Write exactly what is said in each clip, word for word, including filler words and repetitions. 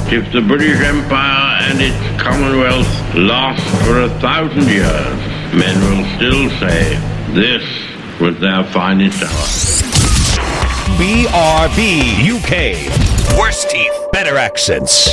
If the British Empire and its Commonwealth last for a thousand years, men will still say this was their finest hour. B R B U K. Worse teeth, better accents.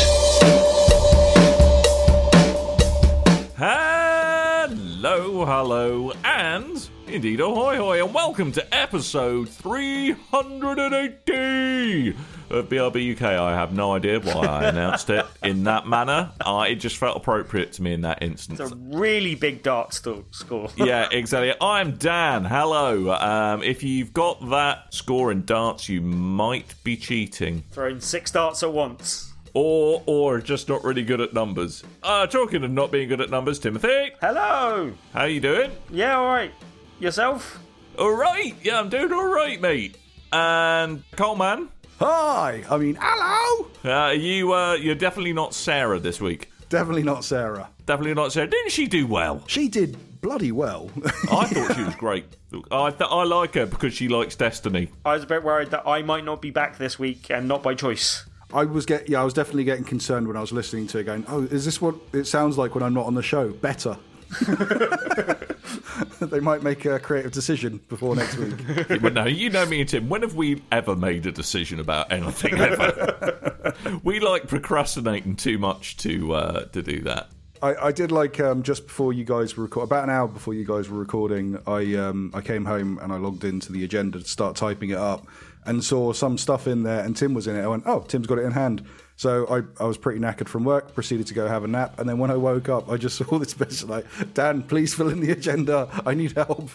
Hello, hello, and indeed ahoy hoy, and welcome to episode three hundred eighty of B R B U K. I have no idea why I announced it in that manner. Uh, it just felt appropriate to me in that instance. It's a really big dart st- score. Yeah, exactly. I'm Dan. Hello. Um, if you've got that score in darts, you might be cheating. Throwing six darts at once. Or or just not really good at numbers. Uh, talking of not being good at numbers, Timothy. Hello. How you doing? Yeah, all right. Yourself? All right. Yeah, I'm doing all right, mate. And Coleman. Hi. I mean, hello. Uh, you uh, you're definitely not Sarah this week. Definitely not Sarah. Definitely not Sarah. Didn't she do well? She did bloody well. I thought she was great. I th- I like her because she likes Destiny. I was a bit worried that I might not be back this week and not by choice. I was get yeah, I was definitely getting concerned when I was listening to it, going, "Oh, is this what it sounds like when I'm not on the show?" Better. They might make a creative decision before next week. But no, you know me and Tim. When have we ever made a decision about anything ever? We like procrastinating too much to uh, to do that. I, I did like um, just before you guys were record- about an hour before you guys were recording. I um, I came home and I logged into the agenda to start typing it up. And saw some stuff in there, and Tim was in it. I went, oh, Tim's got it in hand. So I, I was pretty knackered from work, proceeded to go have a nap, and then when I woke up, I just saw this message like, Dan, please fill in the agenda. I need help.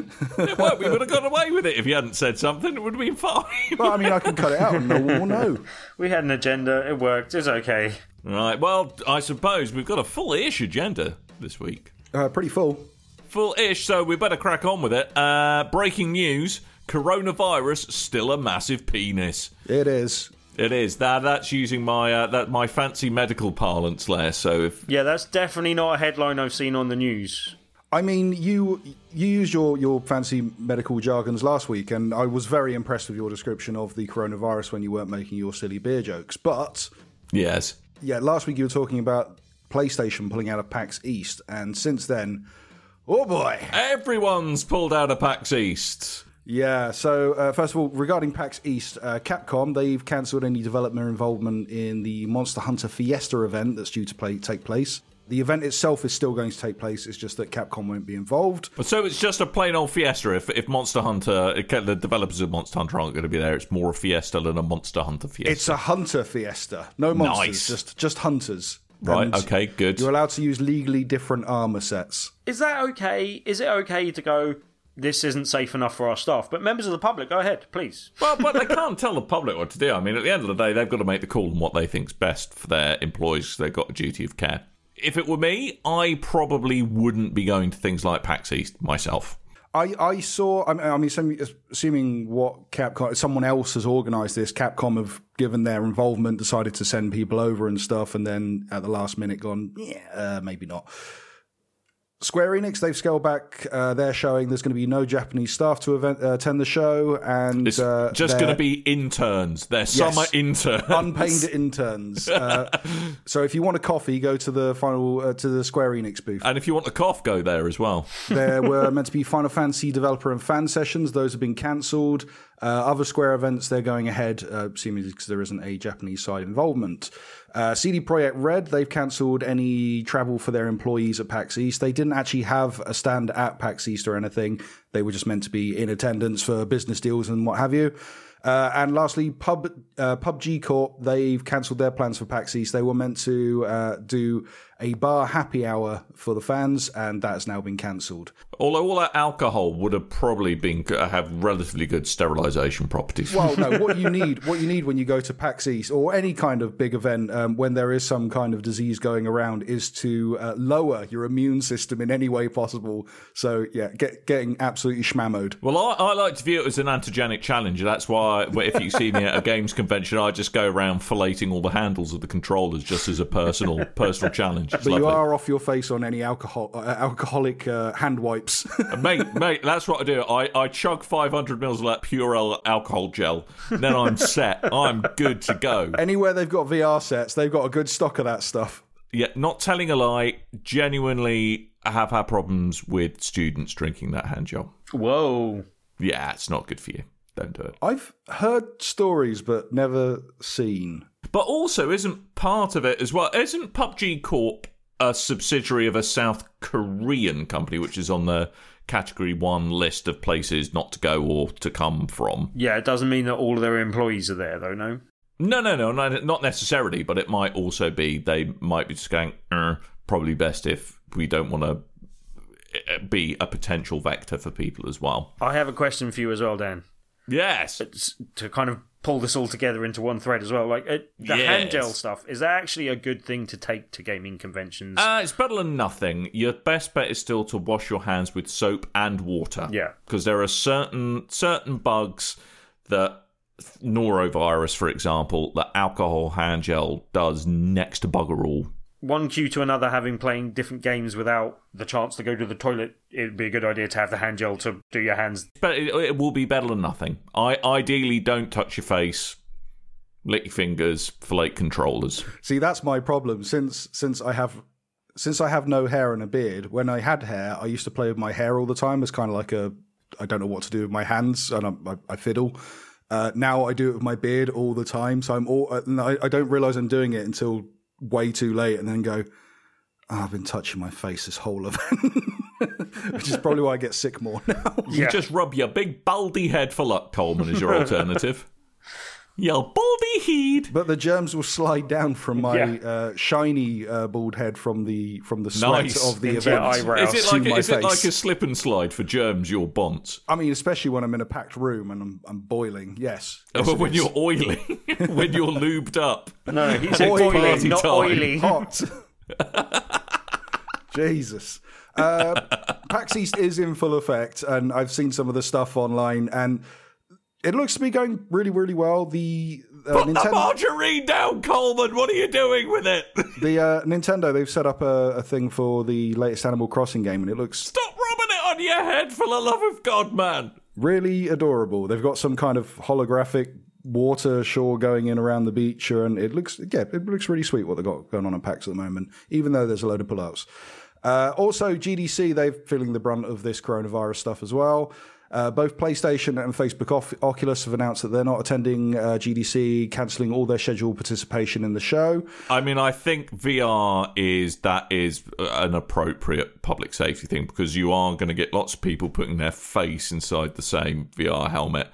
Well, we would have got away with it if you hadn't said something. It would have been fine. Well, I mean, I can cut it out and no one will know. We had an agenda. It worked. It's okay. Right, well, I suppose we've got a full-ish agenda this week. Uh, pretty full. Full-ish, so we better crack on with it. Uh, breaking news. Coronavirus still a massive penis. It is. It is. That that's using my uh, that my fancy medical parlance there. So if Yeah, that's definitely not a headline I've seen on the news. I mean, you you used your, your fancy medical jargons last week, and I was very impressed with your description of the coronavirus when you weren't making your silly beer jokes. But yes, yeah, last week you were talking about PlayStation pulling out of PAX East, and since then, oh boy, everyone's pulled out of PAX East. Yeah, so uh, first of all, regarding PAX East, uh, Capcom, they've cancelled any development involvement in the Monster Hunter Fiesta event that's due to play, take place. The event itself is still going to take place, it's just that Capcom won't be involved. So it's just a plain old Fiesta. If, if Monster Hunter, the developers of Monster Hunter aren't going to be there, it's more a Fiesta than a Monster Hunter Fiesta. It's a Hunter Fiesta. No monsters, Nice. just, just hunters. Right, And okay, good. You're allowed to use legally different armour sets. Is that okay? Is it okay to go, this isn't safe enough for our staff? But members of the public, go ahead, please. Well, but they can't tell the public what to do. I mean, at the end of the day, they've got to make the call on what they think's best for their employees. They've got a duty of care. If it were me, I probably wouldn't be going to things like PAX East myself. I, I saw, I mean, I mean, assuming what Capcom, someone else has organised this, Capcom have given their involvement, decided to send people over and stuff, and then at the last minute gone, yeah, uh, maybe not. Square Enix, they've scaled back uh, their showing. There's going to be no Japanese staff to event, uh, attend the show. And It's uh, just going to be interns. They're summer interns. Unpaid interns. Uh, so if you want a coffee, go to the final uh, to the Square Enix booth. And if you want a cough, go there as well. There were meant to be Final Fantasy developer and fan sessions. Those have been cancelled. Uh, other Square events, they're going ahead, uh, seemingly because there isn't a Japanese side involvement. Uh, C D Projekt Red, they've cancelled any travel for their employees at PAX East. They didn't actually have a stand at PAX East or anything. They were just meant to be in attendance for business deals and what have you. Uh, and lastly, Pub uh, P U B G Corp, they've cancelled their plans for PAX East. They were meant to uh, do a bar happy hour for the fans, and that has now been cancelled. Although all that alcohol would have probably been have relatively good sterilisation properties. Well, no, what you need, what you need when you go to PAX East or any kind of big event, um, when there is some kind of disease going around, is to uh, lower your immune system in any way possible. So, yeah, get, getting absolutely schmammoed. Well, I, I like to view it as an antigenic challenge. That's why why if you see me at a games convention, I just go around filleting all the handles of the controllers just as a personal personal challenge. It's but lovely. You are off your face on any alcohol uh, alcoholic uh, hand wipes. mate, mate, that's what I do. I, I chug five hundred mils of that Purell alcohol gel, and then I'm set. I'm good to go. Anywhere they've got V R sets, they've got a good stock of that stuff. Yeah, not telling a lie, genuinely have had problems with students drinking that hand gel. Whoa. Yeah, it's not good for you. Don't do it. I've heard stories but never seen. But also, isn't part of it as well, isn't P U B G Corp a subsidiary of a South Korean company, which is on the category one list of places not to go or to come from? Yeah, it doesn't mean that all of their employees are there, though, no? No, no, no, no, not necessarily, but it might also be, they might be just going, er, probably best if we don't want to be a potential vector for people as well. I have a question for you as well, Dan. Yes. It's to kind of pull this all together into one thread as well. Like uh, the yes. hand gel stuff, is that actually a good thing to take to gaming conventions? Uh, it's better than nothing. Your best bet is still to wash your hands with soap and water. Yeah. Because there are certain certain bugs that, norovirus, for example, that alcohol hand gel does next to bugger all. One cue to another, having playing different games without the chance to go to the toilet, it would be a good idea to have the hand gel to do your hands. But it, it will be better than nothing. I ideally don't touch your face, lick your fingers, fillet controllers. See, that's my problem. Since since I have since I have no hair and a beard, when I had hair, I used to play with my hair all the time as kind of like a I don't know what to do with my hands, and I, I, I fiddle. Uh, now I do it with my beard all the time, so I'm all. I, I don't realize I'm doing it until way too late, and then go, oh, I've been touching my face this whole event, which is probably why I get sick more now. You Yeah. just rub your big baldy head for luck, Coleman, is your alternative. Your baldy head. But the germs will slide down from my Yeah. uh, shiny uh, bald head from the from the sweat Nice. of the Into your event. eyebrows. Is it to like a, my is it like face. a slip and slide for germs, your bonds? I mean, especially when I'm in a packed room and I'm, I'm boiling. Yes. Yes, it when is. you're oily, when you're lubed up. No, he said Oily. boiling, Party not time. oily. Hot. Jesus. Uh, PAX East is in full effect, and I've seen some of the stuff online, and it looks to be going really, really well. The uh, Put the Nintendo, margarine down, Coleman. What are you doing with it? the uh, Nintendo, they've set up a, a thing for the latest Animal Crossing game, and it looks Stop rubbing it on your head, for the love of God, man. really adorable. They've got some kind of holographic water shore going in around the beach, and it looks yeah, it looks really sweet what they've got going on in PAX at the moment, even though there's a load of pull-ups. Uh, also, G D C, they're feeling the brunt of this coronavirus stuff as well. Uh, both PlayStation and Facebook off- Oculus have announced that they're not attending uh, G D C, cancelling all their scheduled participation in the show. I mean, I think V R is that is an appropriate public safety thing, because you are going to get lots of people putting their face inside the same V R helmet.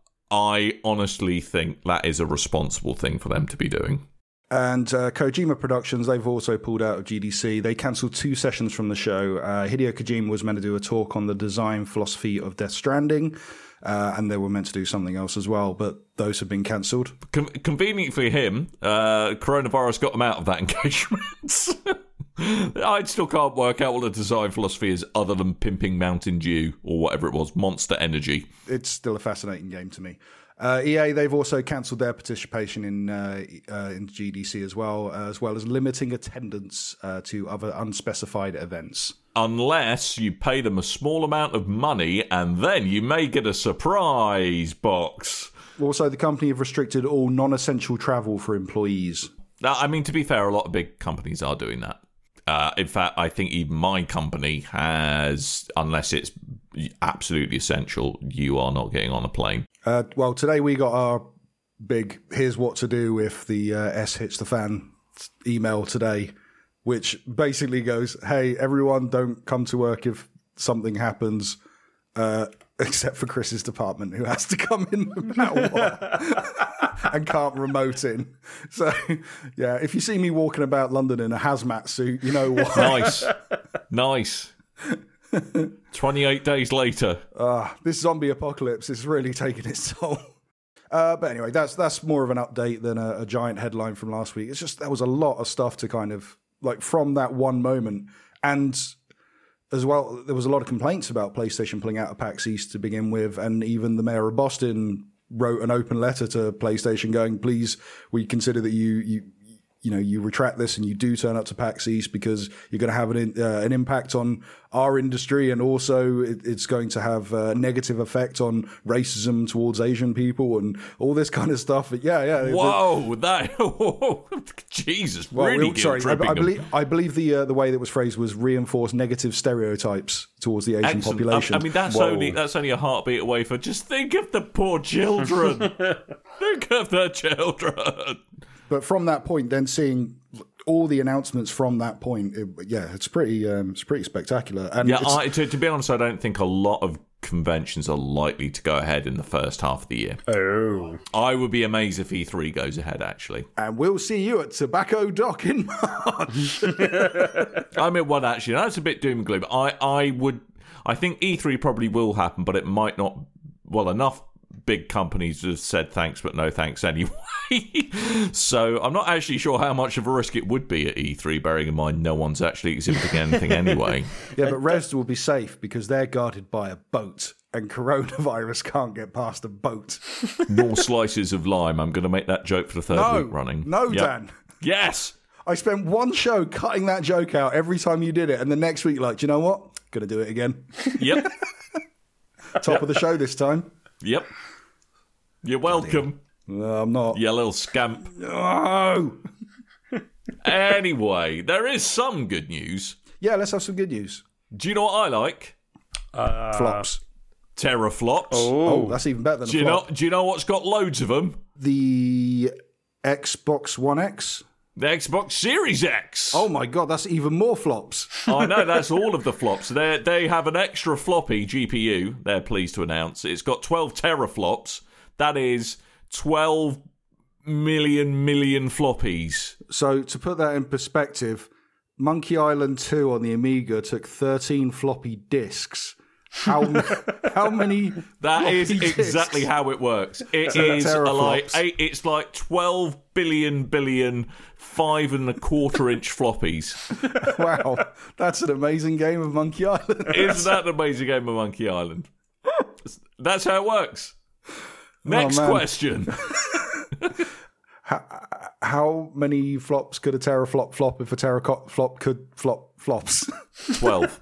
I honestly think that is a responsible thing for them to be doing. And uh, Kojima Productions, they've also pulled out of G D C. They cancelled two sessions from the show. Uh, Hideo Kojima was meant to do a talk on the design philosophy of Death Stranding, uh, and they were meant to do something else as well, but those have been cancelled. Con- convenient for him, uh, coronavirus got him out of that engagement. I still can't work out what the design philosophy is other than pimping Mountain Dew or whatever it was, Monster Energy. It's still a fascinating game to me. Uh, E A, they've also cancelled their participation in uh, uh, in G D C as well, uh, as well as limiting attendance uh, to other unspecified events. Unless you pay them a small amount of money, and then you may get a surprise box. Also, the company have restricted all non-essential travel for employees. Now, I mean, to be fair, a lot of big companies are doing that. Uh, in fact, I think even my company has, unless it's absolutely essential, you are not getting on a plane. Uh, well, today we got our big here's what to do if the uh, S hits the fan email today, which basically goes, hey, everyone don't come to work if something happens, uh, except for Chris's department, who has to come in no matter what and can't remote in. So, yeah, if you see me walking about London in a hazmat suit, you know why. Nice. Nice. twenty-eight days later. Uh, this zombie apocalypse is really taking its toll. Uh, but anyway, that's that's more of an update than a, a giant headline from last week. It's just there was a lot of stuff to kind of, like, from that one moment. And as well, there was a lot of complaints about PlayStation pulling out of PAX East to begin with, and even the mayor of Boston wrote an open letter to PlayStation going, please, we consider that you you you know you retract this and you do turn up to PAX East because you're going to have an uh, an impact on our industry, and also it, it's going to have a negative effect on racism towards Asian people and all this kind of stuff. But yeah, yeah. Whoa, that Jesus, well, really we, sorry, I, I them. believe I believe the uh, the way that was phrased was reinforce negative stereotypes towards the Asian Excellent. population. I, I mean, that's Whoa. only that's only a heartbeat away for just think of the poor children. Think of the children. But from that point, then seeing all the announcements from that point, it, yeah, it's pretty, um, it's pretty spectacular. And yeah, I, to, to be honest, I don't think a lot of conventions are likely to go ahead in the first half of the year. Oh, I would be amazed if E three goes ahead. Actually, and we'll see you at Tobacco Dock in March. I mean, well, actually, that's a bit doom and gloom. I, I would, I think E three probably will happen, but it might not. Well, enough big companies have said thanks, but no thanks anyway. So I'm not actually sure how much of a risk it would be at E three, bearing in mind no one's actually exhibiting anything anyway. Yeah, but Res will be safe because they're guarded by a boat, and coronavirus can't get past a boat. More slices of lime. I'm going to make that joke for the third No, week running. no, Yep. Dan. Yes. I spent one show cutting that joke out every time you did it, and the next week, like, do you know what? Gonna do it again. Yep. Top of the show this time. Yep. You're welcome. No, I'm not. You little scamp. No. Anyway, there is some good news. Yeah, let's have some good news. Do you know what I like? uh, Flops. Teraflops. Oh, that's even better than a do you flop. know? Do you know what's got loads of them? The Xbox One X. The Xbox Series X. Oh my god, that's even more flops. I know, that's all of the flops. They they have an extra floppy G P U. They're pleased to announce it's got twelve teraflops. That is twelve million million floppies. So to put that in perspective, Monkey Island two on the Amiga took thirteen floppy disks. How how many? That floppy is disks? exactly how it works. It So is teraflops. like eight, it's like twelve billion billion five and a quarter inch floppies. Wow, that's an amazing game of Monkey Island. Isn't that an amazing game of Monkey Island? That's how it works. Next man. question. how, how many flops could a teraflop flop if a teraflop could flop flops? Twelve.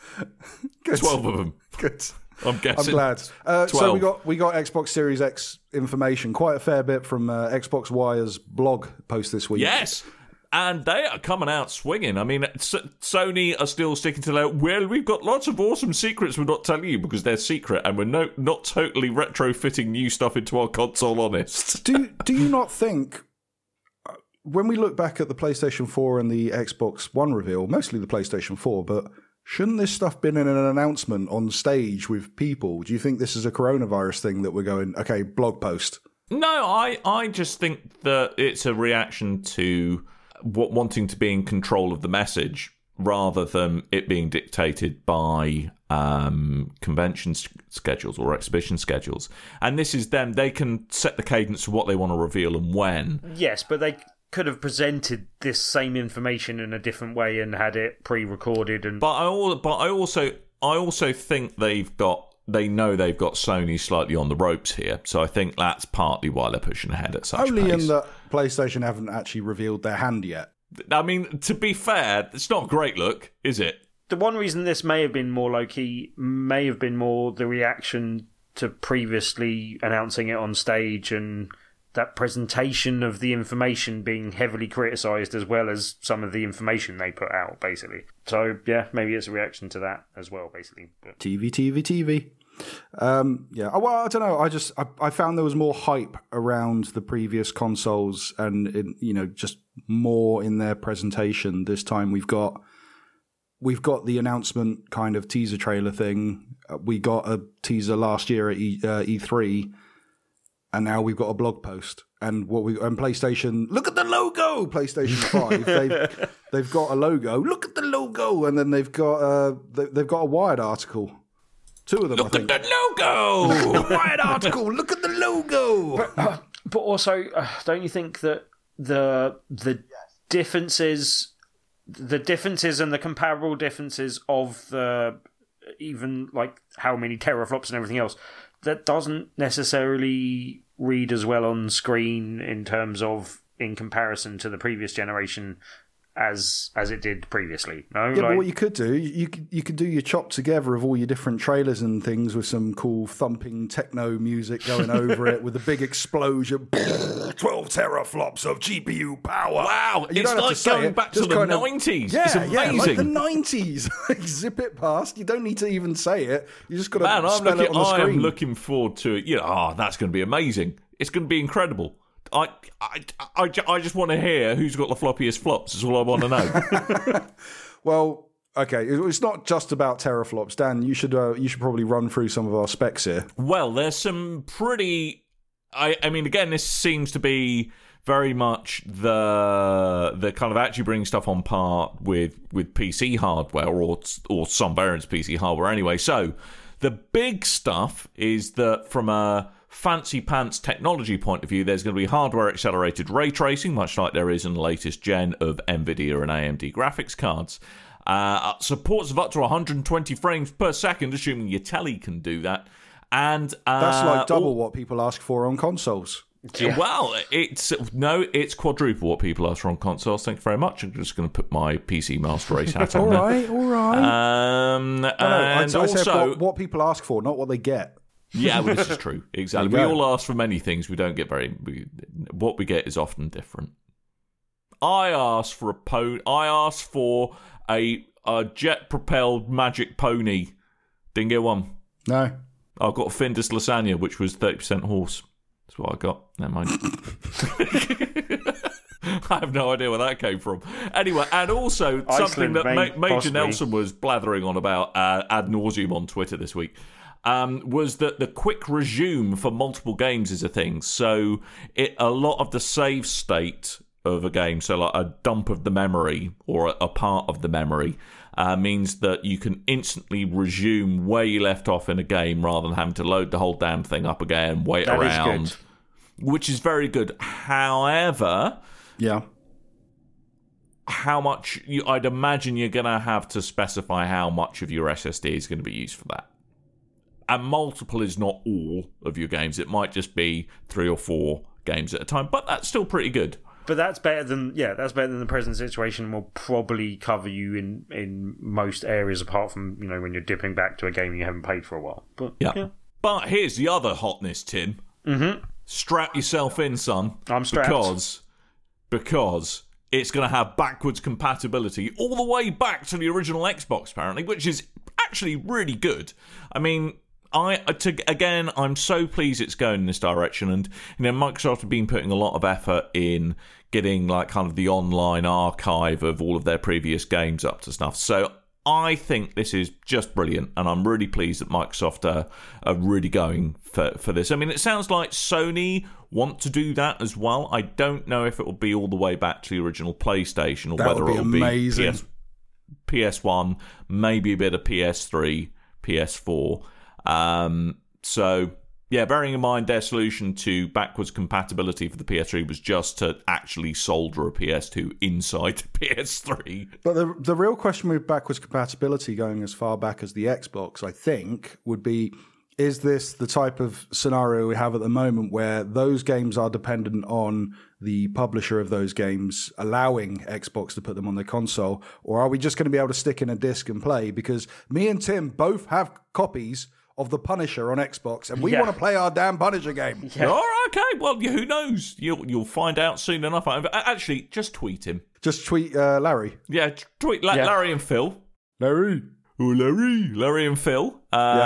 Good. Twelve of them. Good. I'm I'm guessing. glad. Uh, so twelve. we got we got Xbox Series X information, quite a fair bit from uh, Xbox Wire's blog post this week. Yes. And they are coming out swinging. I mean, S- Sony are still sticking to their, well, we've got lots of awesome secrets we're not telling you because they're secret and we're no, not totally retrofitting new stuff into our console, honest. Do do you not think, uh, when we look back at the PlayStation four and the Xbox One reveal, mostly the PlayStation four, but shouldn't this stuff been in an announcement on stage with people? Do you think this is a coronavirus thing that we're going, okay, blog post? No, I, I just think that it's a reaction to what wanting to be in control of the message rather than it being dictated by um, convention s- schedules or exhibition schedules. And this is them. They can set the cadence of what they want to reveal and when. yes, but they could have presented this same information in a different way and had it pre-recorded. And But I, al- but I also, I also think they've got. They know they've got Sony slightly on the ropes here, so I think that's partly why they're pushing ahead at such Only pace. in that PlayStation haven't actually revealed their hand yet. I mean, to be fair, it's not a great look, is it? the one reason this may have been more low-key may have been more the reaction to previously announcing it on stage and that presentation of the information being heavily criticised as well as some of the information they put out, basically. So, yeah, maybe it's a reaction to that as well, basically. But T V, T V, T V. Um, yeah, oh, well, I don't know. I just I, I found there was more hype around the previous consoles, and in, you know, just more in their presentation. This time we've got we've got the announcement kind of teaser trailer thing. Uh, we got a teaser last year at E, uh, E three, and now we've got a blog post. And what we and PlayStation, look at the logo. PlayStation Five, they've they've got a logo. Look at the logo, and then they've got uh they, they've got a Wired article. Two of them, Look I think. at the logo! Wired article. Look at the logo. But also, uh, don't you think that the the differences, the differences and the comparable differences of the even like how many teraflops and everything else that doesn't necessarily read as well on screen in terms of in comparison to the previous generation as as it did previously. No, yeah, like, but what you could do, you could you could do your chop together of all your different trailers and things with some cool thumping techno music going over it with a big explosion, twelve teraflops of G P U power. Wow, You it's don't have like to say going it, back to just the kind of- nineties. Yeah, it's amazing. yeah, like the nineties. Like, zip it past. You don't need to even say it. You just got to Man, I'm spell looking, it on the I screen. am looking forward to it. You know, oh, that's going to be amazing. It's going to be incredible. I, I, I, I just want to hear who's got the floppiest flops. Is all I want to know. Well, okay, it's not just about teraflops. Dan, you should uh, you should probably run through some of our specs here. Well, there's some pretty. I, I mean, again, this seems to be very much the the kind of actually bringing stuff on par with with P C hardware or or some variants of P C hardware anyway. So the big stuff is that from a fancy pants technology point of view, there's going to be hardware accelerated ray tracing, much like there is in the latest gen of NVIDIA and A M D graphics cards. Uh, supports of up to one hundred twenty frames per second, assuming your telly can do that. And uh, That's like double all- what people ask for on consoles. Yeah. Well, it's no, it's quadruple what people ask for on consoles. Thank you very much. I'm just going to put my P C Master Race hat on. All there. right, all right. Um, No, no, I, and I said also, what, what people ask for, not what they get. yeah, well, this is true. Exactly. We There you go. all ask for many things. We don't get very. We, what we get is often different. I asked for a po. I asked for a, a jet-propelled magic pony. Didn't get one. No. I got a Findus lasagna, which was thirty percent horse. That's what I got. Never mind. I have no idea where that came from. Anyway, and also something Iceland, that may- Ma- Major possibly. Nelson was blathering on about uh, ad nauseum on Twitter this week. Um, was that the quick resume for multiple games is a thing. So it a lot of the save state of a game, so like a dump of the memory or a, a part of the memory, uh, means that you can instantly resume where you left off in a game rather than having to load the whole damn thing up again, wait That is around, good. which is very good. However, Yeah. how much you, I'd imagine you're going to have to specify how much of your S S D is going to be used for that. And multiple is not all of your games. It might just be three or four games at a time, but that's still pretty good. But that's better than yeah, that's better than the present situation. And will probably cover you in, in most areas, apart from you know when you're dipping back to a game you haven't played for a while. But Yeah. yeah. But here's the other hotness, Tim. Mm-hmm. Strap yourself in, son. I'm strapped. Because, because it's going to have backwards compatibility all the way back to the original Xbox, apparently, which is actually really good. I mean, I to, again, I'm so pleased it's going in this direction, and you know, Microsoft have been putting a lot of effort in getting like kind of the online archive of all of their previous games up to snuff. So I think this is just brilliant, and I'm really pleased that Microsoft are, are really going for, for this. I mean, it sounds like Sony want to do that as well. I don't know if it will be all the way back to the original PlayStation or That whether would be it will amazing. be P S, P S one, maybe a bit of P S three, P S four. Um, so, yeah, bearing in mind their solution to backwards compatibility for the P S three was just to actually solder a P S two inside the P S three. But the the real question with backwards compatibility going as far back as the Xbox, I think, would be, is this the type of scenario we have at the moment where those games are dependent on the publisher of those games allowing Xbox to put them on their console? Or are we just going to be able to stick in a disc and play? Because me and Tim both have copies of The Punisher on Xbox, and we Yeah. want to play our damn Punisher game. Yeah. All right, okay. Well, who knows? You'll you'll find out soon enough. Actually, just tweet him. Just tweet uh, Larry. Yeah, t- tweet La- Yeah. Larry and Phil. Larry. Oh, Larry, Larry and Phil.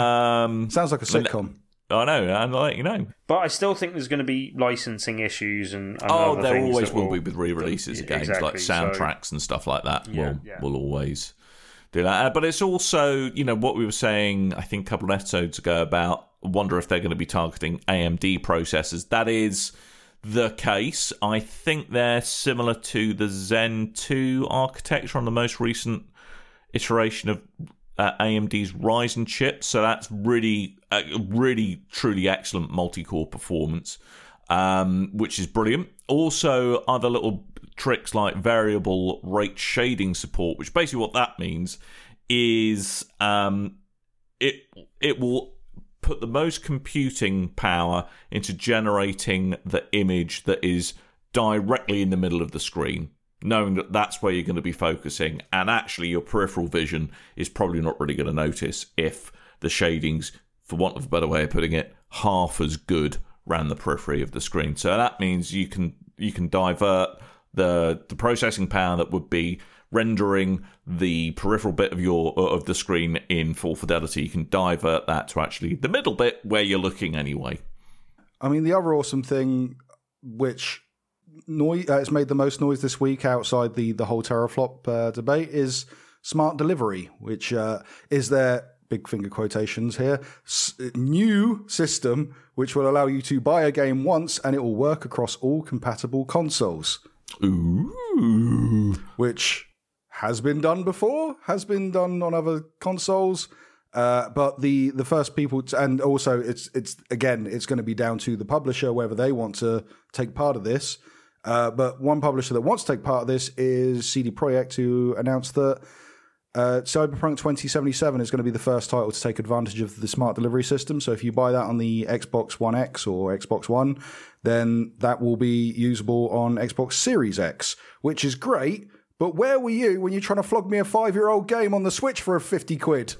Um, Sounds like a sitcom. I know, and I'll let you know. But I still think there's going to be licensing issues and, and Oh, other there things always that will be with re-releases of games, exactly, like so- soundtracks and stuff like that. Yeah, will yeah. will always do that. Uh, but it's also, you know, what we were saying, I think, a couple of episodes ago about. I wonder if they're going to be targeting A M D processors. That is the case. I think they're similar to the Zen two architecture on the most recent iteration of uh, A M D's Ryzen chip. So that's really, uh, really, truly excellent multi-core performance, um, which is brilliant. Also, other little tricks like variable rate shading support, which basically what that means is um, it it will put the most computing power into generating the image that is directly in the middle of the screen, knowing that that's where you're going to be focusing, and actually your peripheral vision is probably not really going to notice if the shading's, for want of a better way of putting it, half as good around the periphery of the screen. So that means you can you can divert the the processing power that would be rendering the peripheral bit of your of the screen in full fidelity. You can divert that to actually the middle bit where you're looking anyway. I mean, the other awesome thing, which noise uh, it's made the most noise this week outside the the whole teraflop uh, debate, is smart delivery, which uh, is their, big finger quotations here, s- new system which will allow you to buy a game once and it will work across all compatible consoles. Ooh. Which has been done before, has been done on other consoles. Uh, but the, the first people, to, and also it's it's again, it's going to be down to the publisher whether they want to take part of this. Uh, but one publisher that wants to take part of this is C D Projekt, who announced that uh, Cyberpunk twenty seventy-seven is going to be the first title to take advantage of the smart delivery system. So if you buy that on the Xbox One X or Xbox One, then that will be usable on Xbox Series X, which is great. But where were you when you're trying to flog me a five-year-old game on the Switch for a fifty quid?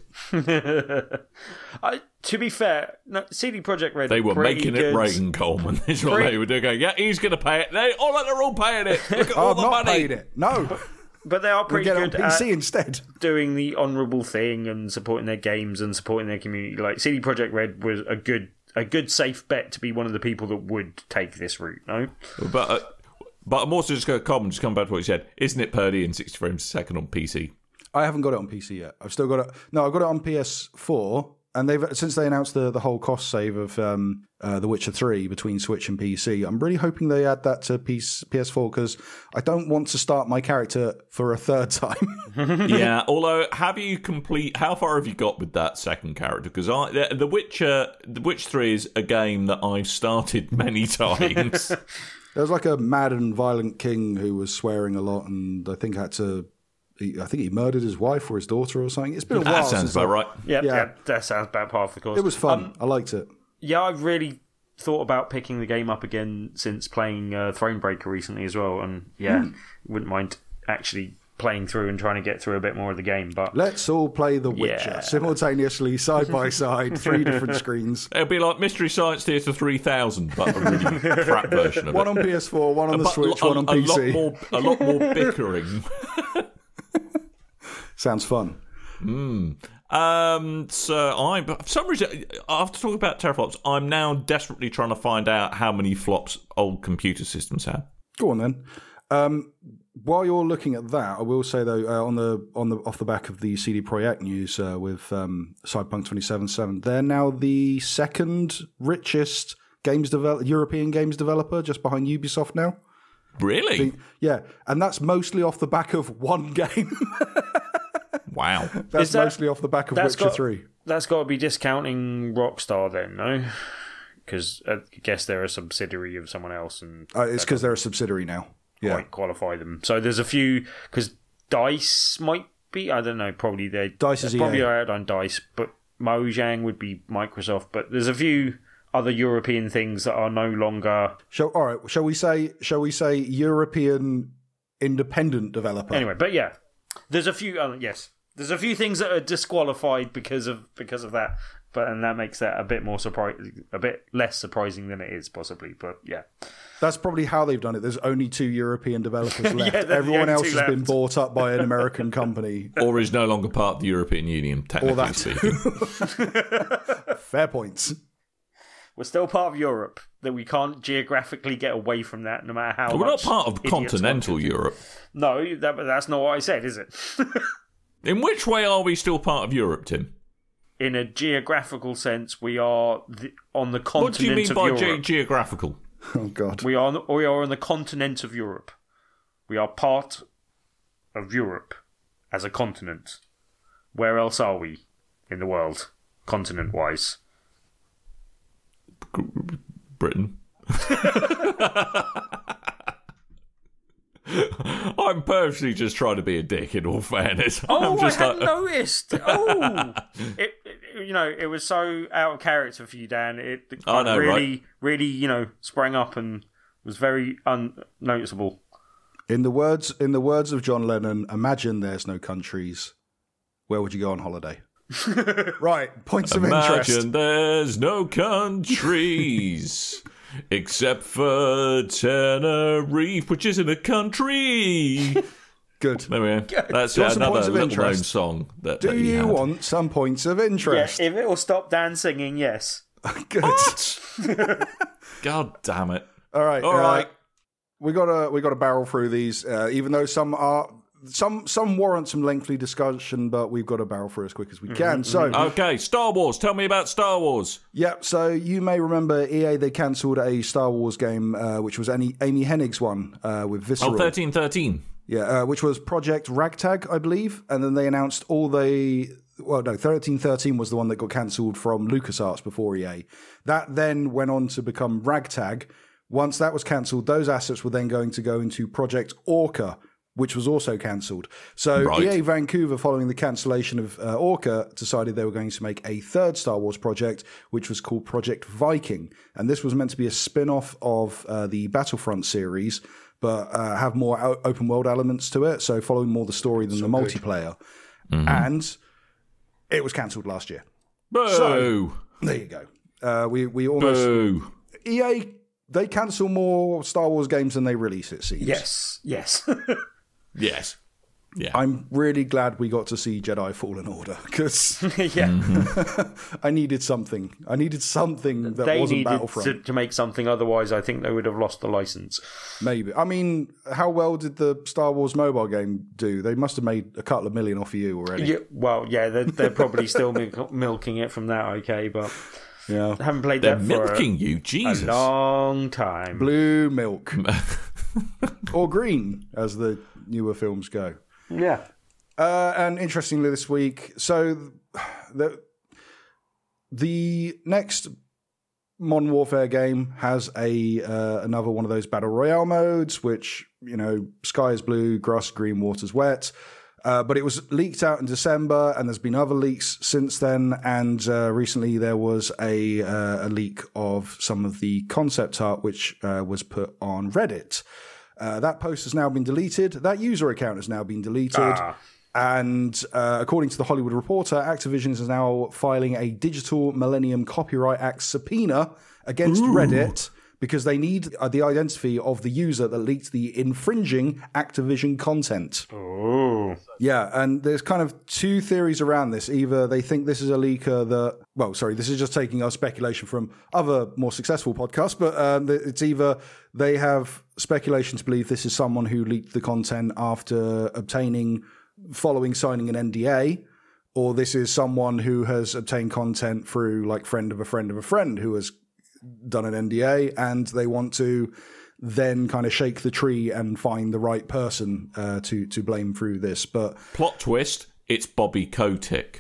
I, to be fair, no, C D Projekt Red, They were making good. it rain, Coleman. Is what Pretty- they were doing. Going, yeah, he's going to pay it. They, oh, look, they're all paying it. Look at all I've the not money. paid it. No. But they are We'll pretty get it on good P C at instead. doing the honourable thing and supporting their games and supporting their community. Like C D Projekt Red was a good, a good safe bet to be one of the people that would take this route. No, But uh, but I'm also just going to comment, just come back to what you said. Isn't it purdy in sixty frames a second on P C? I haven't got it on P C yet. I've still got it. No, I've got it on P S four, and they've since they announced the, the whole cost save of um, uh, The Witcher three between Switch and P C. I'm really hoping they add that to P S four because I don't want to start my character for a third time. Yeah, although have you complete? How far have you got with that second character? Because I the, the Witcher, The Witcher three is a game that I've started many times. There was like a mad and violent king who was swearing a lot, and I think had to. He, I think he murdered his wife or his daughter or something. It's been a while. That sounds since about I- right. yeah, Yeah. yeah, that sounds about par for the course. It was fun. Um, I liked it. yeah, I've really thought about picking the game up again since playing uh, Thronebreaker recently as well, and yeah, wouldn't mind actually playing through and trying to get through a bit more of the game. But Let's all play The Witcher Yeah. simultaneously, side by side, three different screens. It'll be like Mystery Science Theater three thousand, but a really crap version of One it. on P S four, one on the But Switch, a, one on a P C. lot more, a lot more bickering. Sounds fun. Um, so I, for some reason, after talking about teraflops, I'm now desperately trying to find out how many flops old computer systems have. Go on then. Um, while you're looking at that, I will say though, uh, on the on the off the back of the C D Projekt news uh, with um, Cyberpunk twenty seventy-seven, they're now the second richest games develop European games developer, just behind Ubisoft now. Really? Yeah, and that's mostly off the back of one game. Wow. That's Is that- mostly off the back of that's Witcher got- three. that's got to be discounting Rockstar then, no? Because I guess they're a subsidiary of someone else, and Uh, it's because they're a subsidiary now. Yeah. quite qualify them. So there's a few, because DICE might be, I don't know, probably they DICE is probably E A. are out on DICE, but Mojang would be Microsoft. But there's a few other European things that are no longer. Shall, all right. Shall we say? Shall we say European independent developer? Anyway, but yeah, there's a few. Uh, yes, there's a few things that are disqualified because of because of that. But and that makes that a bit more surprising, a bit less surprising than it is possibly. But yeah. That's probably how they've done it. There's only two European developers left. they're the Everyone only else two has been left. bought up by an American company. Or is no longer part of the European Union, technically that. speaking. Fair points. We're still part of Europe. That we can't geographically get away from that, no matter how. We're not much part of idiots continental want to. Europe. No, that, that's not what I said, is it? In which way are we still part of Europe, Tim? In a geographical sense, we are the, on the continent What do you mean of by Europe. ge- geographical? Oh God. we are on, we are on the continent of Europe. We are part of Europe as a continent. Where else are we in the world, continent-wise? Britain. I'm purposely just trying to be a dick, in all fairness. Oh, I'm just I hadn't like, noticed. Oh, it, it, you know, it was so out of character for you, Dan. It, it I know, really, right? really, you know, sprang up and was very unnoticeable. In the words, in the words of John Lennon, imagine there's no countries. Where would you go on holiday? Right, points of interest. Imagine there's no countries except for Tenerife, which isn't a country. Good. There we go. That's Do you want some another points of little known interest? song. That, Do that he you had. want some points of Yeah, interest? if it will stop Dan singing, yes. Good. God damn it! All right. All uh, right. We got to we got to barrel through these, uh, even though some are some some warrant some lengthy discussion, but we've got to barrel through as quick as we can. So, Okay, Star Wars. Tell me about Star Wars. yeah. So you may remember E A they cancelled a Star Wars game, uh, which was Amy, Amy Hennig's one uh, with Visceral. Oh, thirteen thirteen. Yeah, uh, which was Project Ragtag, I believe, and then they announced all the. Well, no, thirteen thirteen was the one that got cancelled from LucasArts before E A. That then went on to become Ragtag. Once that was cancelled, those assets were then going to go into Project Orca, which was also cancelled. So Right. E A Vancouver, following the cancellation of uh, Orca, decided they were going to make a third Star Wars project, which was called Project Viking. And this was meant to be a spin-off of uh, the Battlefront series, but uh, have more o- open world elements to it, so following more the story than the multiplayer. And it was cancelled last year. Boo! So, there you go. Uh, we, we almost... Boo! E A, they cancel more Star Wars games than they release, it seems. Yes, yes. Yes. Yeah. I'm really glad we got to see Jedi Fallen Order, because yeah. I needed something. I needed something that They wasn't needed Battlefront. to, to make something, otherwise I think they would have lost the license. Maybe. I mean, how well did the Star Wars mobile game do? They must have made a couple of million off of you already. Yeah, well, yeah, they're, they're probably still mil- milking it from that, okay, but Yeah. I haven't played They're that for milking you, a, a Jesus. long time. Blue milk. Or green, as the newer films go. Yeah. Uh, and interestingly, this week, so the the next Modern Warfare game has a uh, another one of those battle royale modes, which, you know, sky is blue, grass green, water's wet. Uh, but it was leaked out in December, and there's been other leaks since then. And uh, recently, there was a uh, a leak of some of the concept art, which uh, was put on Reddit. Uh, that post has now been deleted. That user account has now been deleted. Ah. And uh, according to the Hollywood Reporter, Activision is now filing a Digital Millennium Copyright Act subpoena against Ooh. Reddit because they need uh, the identity of the user that leaked the infringing Activision content. Oh. Yeah, and there's kind of two theories around this. Either they think this is a leaker that, well, sorry, this is just taking our speculation from other more successful podcasts, but um, it's either they have speculation to believe this is someone who leaked the content after obtaining, following signing an N D A, or this is someone who has obtained content through, like, friend of a friend of a friend who has done an N D A, and they want to then kind of shake the tree and find the right person uh, to to blame through this. But Plot twist, it's Bobby Kotick.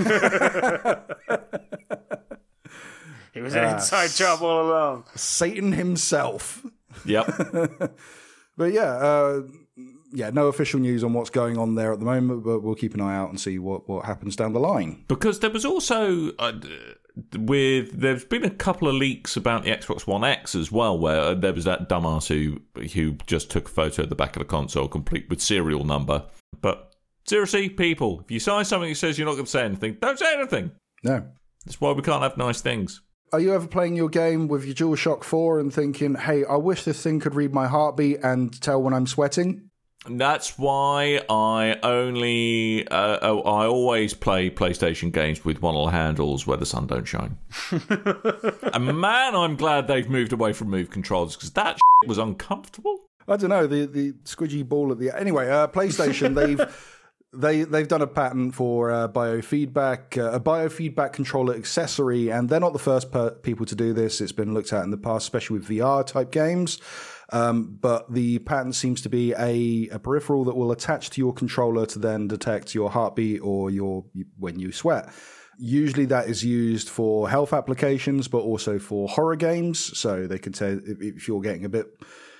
It was an inside job all along. Satan himself. Yep. But yeah, uh, yeah, no official news on what's going on there at the moment, but we'll keep an eye out and see what, what happens down the line. Because there was also, uh, with, there's been a couple of leaks about the Xbox One X as well, where there was that dumbass who, who just took a photo at the back of the console, complete with serial number. But seriously, people, if you sign something that says you're not going to say anything, don't say anything. No. That's why we can't have nice things. Are you ever playing your game with your DualShock four and thinking, hey, I wish this thing could read my heartbeat and tell when I'm sweating? That's why I only, uh, oh, I always play PlayStation games with one of the handles where the sun don't shine. And man, I'm glad they've moved away from move controls, because that shit was uncomfortable. I don't know, the, the squidgy ball at the... Anyway, uh, PlayStation, they've... They, they've done a patent for uh, biofeedback, uh, a biofeedback controller accessory, and they're not the first per- people to do this. It's been looked at in the past, especially with V R-type games. Um, but the patent seems to be a, a peripheral that will attach to your controller to then detect your heartbeat or your when you sweat. Usually that is used for health applications, but also for horror games. So they can tell if, if you're getting a bit...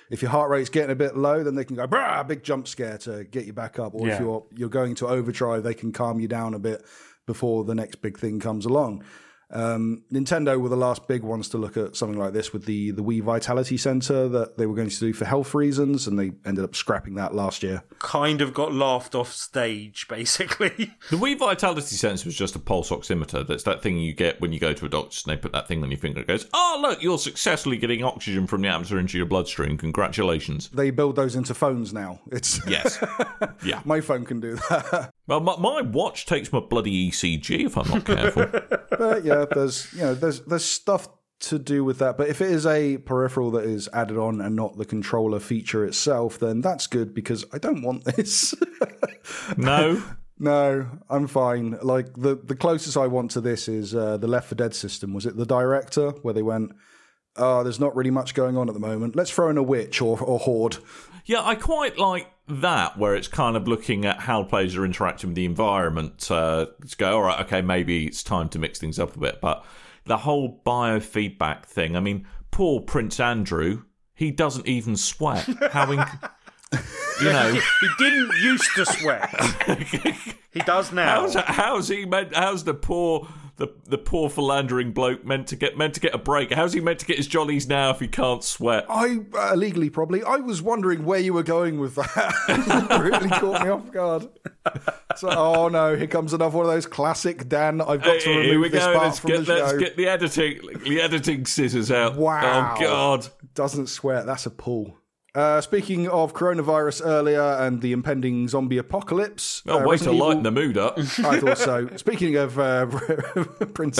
if your heart rate's getting a bit low, then they can go, brah, big jump scare to get you back up. Or Yeah. if you're you're going to overdrive, they can calm you down a bit before the next big thing comes along. Um, Nintendo were the last big ones to look at something like this with the, the Wii Vitality Center that they were going to do for health reasons, and they ended up scrapping that last year. Kind of got laughed off stage, basically. The Wii Vitality Sensor was just a pulse oximeter. That's that thing you get when you go to a doctor's and they put that thing on your finger. It goes, oh, look, you're successfully getting oxygen from the atmosphere into your bloodstream. Congratulations. They build those into phones now. It's Yes. Yeah. My phone can do that. Well, my, my watch takes my bloody E C G if I'm not careful. But yeah, there's you know there's there's stuff to do with that. But if it is a peripheral that is added on and not the controller feature itself, then that's good because I don't want this. No. No, I'm fine. Like the the closest I want to this is uh, the Left four Dead system. Was it the Director where they went, oh, there's not really much going on at the moment. Let's throw in a witch or or horde. Yeah, I quite like that, where it's kind of looking at how players are interacting with the environment uh, to go, all right, okay, maybe it's time to mix things up a bit. But the whole biofeedback thing, I mean, poor Prince Andrew, he doesn't even sweat. How in, you know, He didn't used to sweat. He does now. how's how's he meant? How's the poor the the poor philandering bloke meant to get meant to get a break? How's he meant to get his jollies now if he can't sweat? I uh, illegally probably. I was wondering where you were going with that. It really caught me off guard. So, oh no, here comes another one of those classic Dan. I've got to Here remove we this go. part Let's from get the let's show. get the editing the editing scissors out. Wow. Oh God. Doesn't sweat. That's a pull. Uh, speaking of coronavirus earlier and the impending zombie apocalypse. Oh, uh, way to Resident lighten Evil- the mood up. I thought so. Speaking of uh, Prince.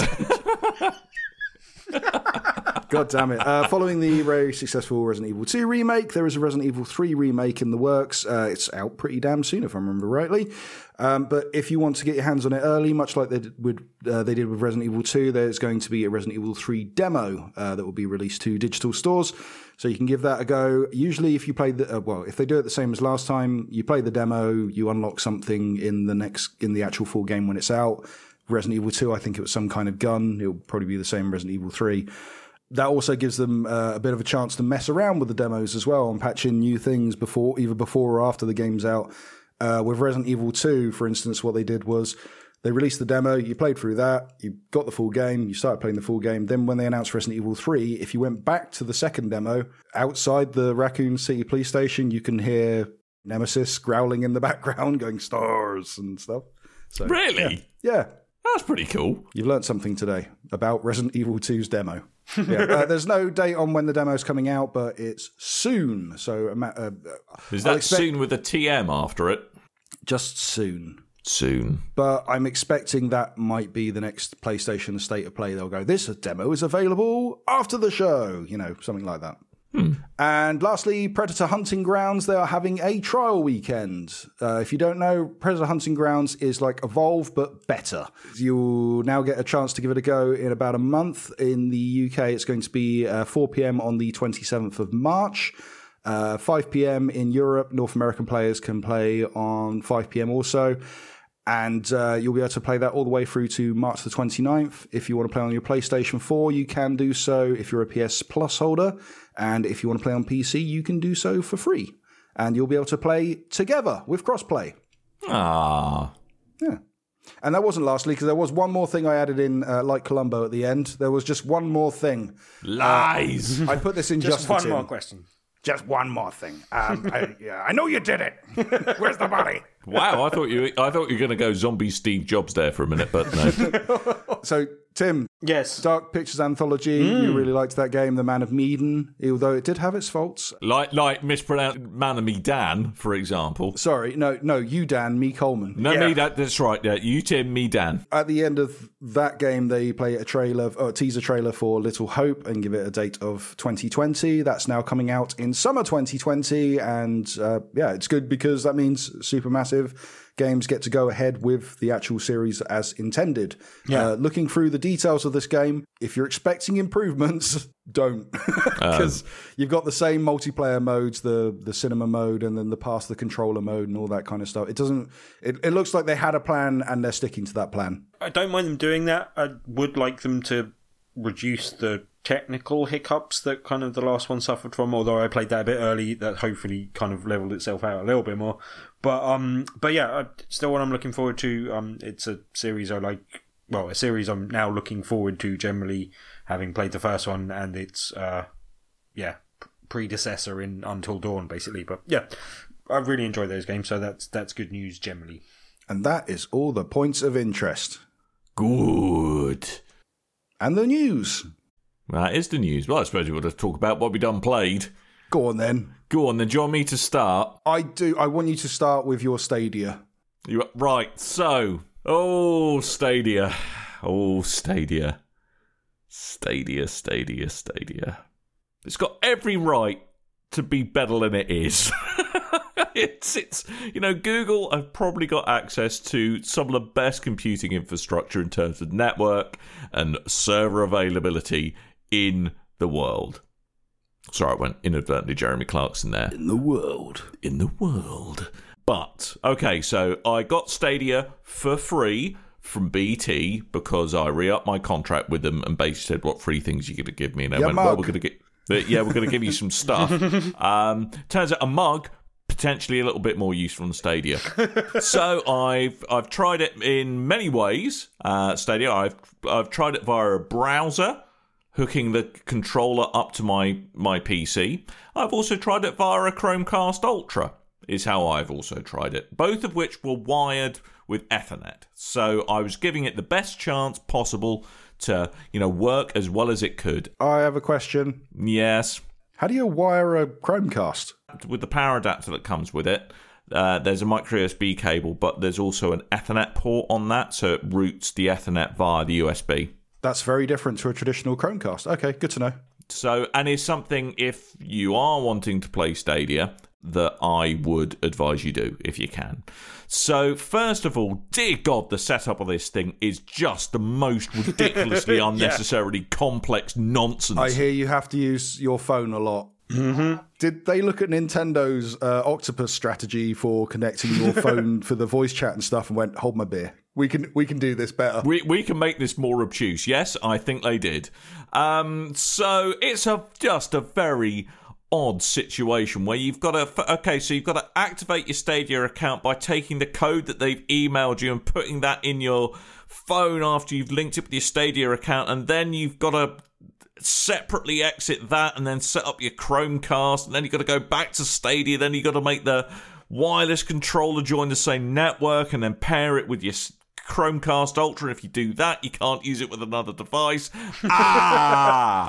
God damn it. Uh, following the very successful Resident Evil two remake, there is a Resident Evil three remake in the works. Uh, it's out pretty damn soon, if I remember rightly. Um, but if you want to get your hands on it early, much like they did with, uh, they did with Resident Evil two, there's going to be a Resident Evil three demo uh, that will be released to digital stores. So you can give that a go. Usually if you play the, uh, well, if they do it the same as last time, you play the demo, you unlock something in the next, in the actual full game when it's out. Resident Evil two, I think it was some kind of gun. It'll probably be the same Resident Evil three. That also gives them uh, a bit of a chance to mess around with the demos as well and patch in new things before, either before or after the game's out. Uh, with Resident Evil two, for instance, what they did was they released the demo, you played through that, you got the full game, you started playing the full game. Then when they announced Resident Evil three, if you went back to the second demo, outside the Raccoon City police station, you can hear Nemesis growling in the background, going stars and stuff. So, Really? Yeah. yeah. That's pretty cool. You've learnt something today about Resident Evil two's demo. Yeah, uh, there's no date on when the demo's coming out, but it's soon. So uh, uh, Is I'll that expect- soon with a T M after it? just soon. Soon. But I'm expecting that might be the next PlayStation State of Play. They'll go, this demo is available after the show, you know, something like that. Hmm. And lastly, Predator Hunting Grounds, they are having a trial weekend. Uh, if you don't know, Predator Hunting Grounds is like Evolve, but better. You'll now get a chance to give it a go in about a month. In the U K, it's going to be uh, four p.m. on the twenty-seventh of March. Uh, five p.m. in Europe. North American players can play on five p.m. also. And uh, you'll be able to play that all the way through to March the twenty-ninth. If you want to play on your PlayStation four, you can do so if you're a P S Plus holder. And if you want to play on P C, you can do so for free. And you'll be able to play together with crossplay. Ah. Yeah. And that wasn't lastly, because there was one more thing I added in, uh, like Columbo at the end. There was just one more thing. Lies. I put this in just, Just for one Tim. more question. Just one more thing. Um, I, yeah, I know you did it. Where's the body? Wow, I thought you I thought you were going to go zombie Steve Jobs there for a minute, but no. So, Tim, Yes. Dark Pictures Anthology, you really liked that game, The Man of Medan, although it did have its faults. like like mispronounced Manamy Dan, for example. Sorry, no, no, you, Dan, me, Coleman. No, Yeah. me that that's right. Yeah, you Tim, me Dan. At the end of that game, they play a trailer, or a teaser trailer for Little Hope and give it a date of twenty twenty. That's now coming out in summer twenty twenty, and uh, yeah, it's good because that means Supermassive Games get to go ahead with the actual series as intended. Yeah. Uh, looking through the details of this game, if you're expecting improvements, don't. Because um. you've got the same multiplayer modes, the the cinema mode, and then the pass the controller mode and all that kind of stuff. It doesn't, it, it looks like they had a plan and they're sticking to that plan. I don't mind them doing that. I would like them to reduced the technical hiccups that kind of the last one suffered from, although I played that a bit early, that hopefully kind of leveled itself out a little bit more. But um, but yeah, still one I'm looking forward to. Um, it's a series I like, well, a series I'm now looking forward to generally, having played the first one and its, uh, yeah, predecessor in Until Dawn, basically. But yeah, I really enjoy those games, so that's that's good news generally. And that is all the points of interest. Good. And the news. That is the news. Well, I suppose we would have talked about what we done played. Go on then. Go on then. Do you want me to start? I do. I want you to start with your Stadia. You right. So, oh Stadia, oh Stadia, Stadia, Stadia, Stadia. It's got every right to be better than it is. It's, it's, you know, Google have probably got access to some of the best computing infrastructure in terms of network and server availability in the world. Sorry, I went inadvertently Jeremy Clarkson there. In the world. In the world. But, okay, so I got Stadia for free from B T because I re-upped my contract with them and basically said, what free things are you going to give me? And they yeah, went, mug. well, we're going to get... But yeah, we're going to give you some stuff. Um, turns out a mug, potentially a little bit more useful on Stadia. So I've I've tried it in many ways. Uh, Stadia, I've I've tried it via a browser, hooking the controller up to my my P C. I've also tried it via a Chromecast Ultra. Is how I've also tried it. Both of which were wired with Ethernet. So I was giving it the best chance possible to, you know, work as well as it could. I have a question. Yes. How do you wire a Chromecast? With the power adapter that comes with it, uh, there's a micro U S B cable, but there's also an Ethernet port on that, so it routes the Ethernet via the U S B. That's very different to a traditional Chromecast. Okay, good to know. So, and is something, if you are wanting to play Stadia, that I would advise you do, if you can. So, first of all, dear God, the setup of this thing is just the most ridiculously unnecessarily yeah. complex nonsense. I hear you have to use your phone a lot. Mm-hmm. Did they look at Nintendo's uh, Octopus strategy for connecting your phone for the voice chat and stuff and went, hold my beer? We can we can do this better. We we can make this more obtuse. Yes, I think they did. Um, so it's a just a very odd situation where you've got to okay, so you've got to activate your Stadia account by taking the code that they've emailed you and putting that in your phone after you've linked it with your Stadia account, and then you've got to separately exit that and then set up your Chromecast, and then you've got to go back to Stadia, then you've got to make the wireless controller join the same network and then pair it with your Chromecast Ultra. If you do that, you can't use it with another device. Ah!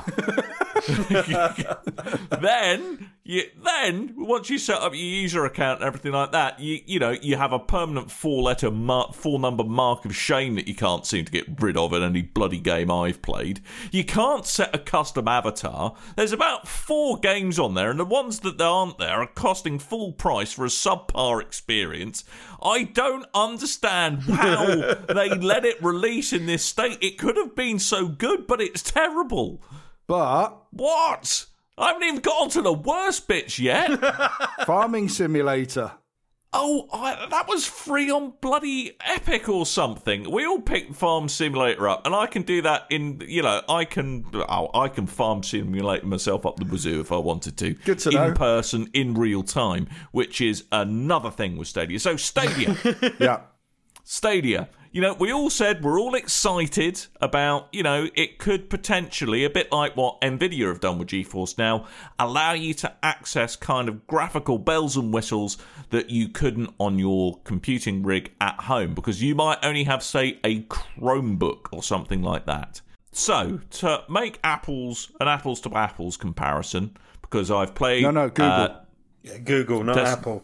then, you, then once you set up your user account and everything like that, you you know you have a permanent four-letter, mar- four-number mark of shame that you can't seem to get rid of in any bloody game I've played. You can't set a custom avatar. There's about four games on there, and the ones that aren't there are costing full price for a subpar experience. I don't understand how they let it release in this state. It could have been so good, but it's terrible. But what? I haven't even got onto the worst bits yet. Farming Simulator. Oh, I, that was free on bloody Epic or something. We all picked Farm Simulator up, and I can do that in, you know, I can oh, I can Farm Simulate myself up the wazoo if I wanted to. Good to in know. person, in real time, which is another thing with Stadia. So Stadia. Yeah. Stadia. You know, we all said we're all excited about, you know, it could potentially, a bit like what Nvidia have done with GeForce Now, allow you to access kind of graphical bells and whistles that you couldn't on your computing rig at home, because you might only have, say, a Chromebook or something like that. So, to make apples an apples to apples comparison, because I've played... No, no, Google. Uh, yeah, Google, not Des- Apple.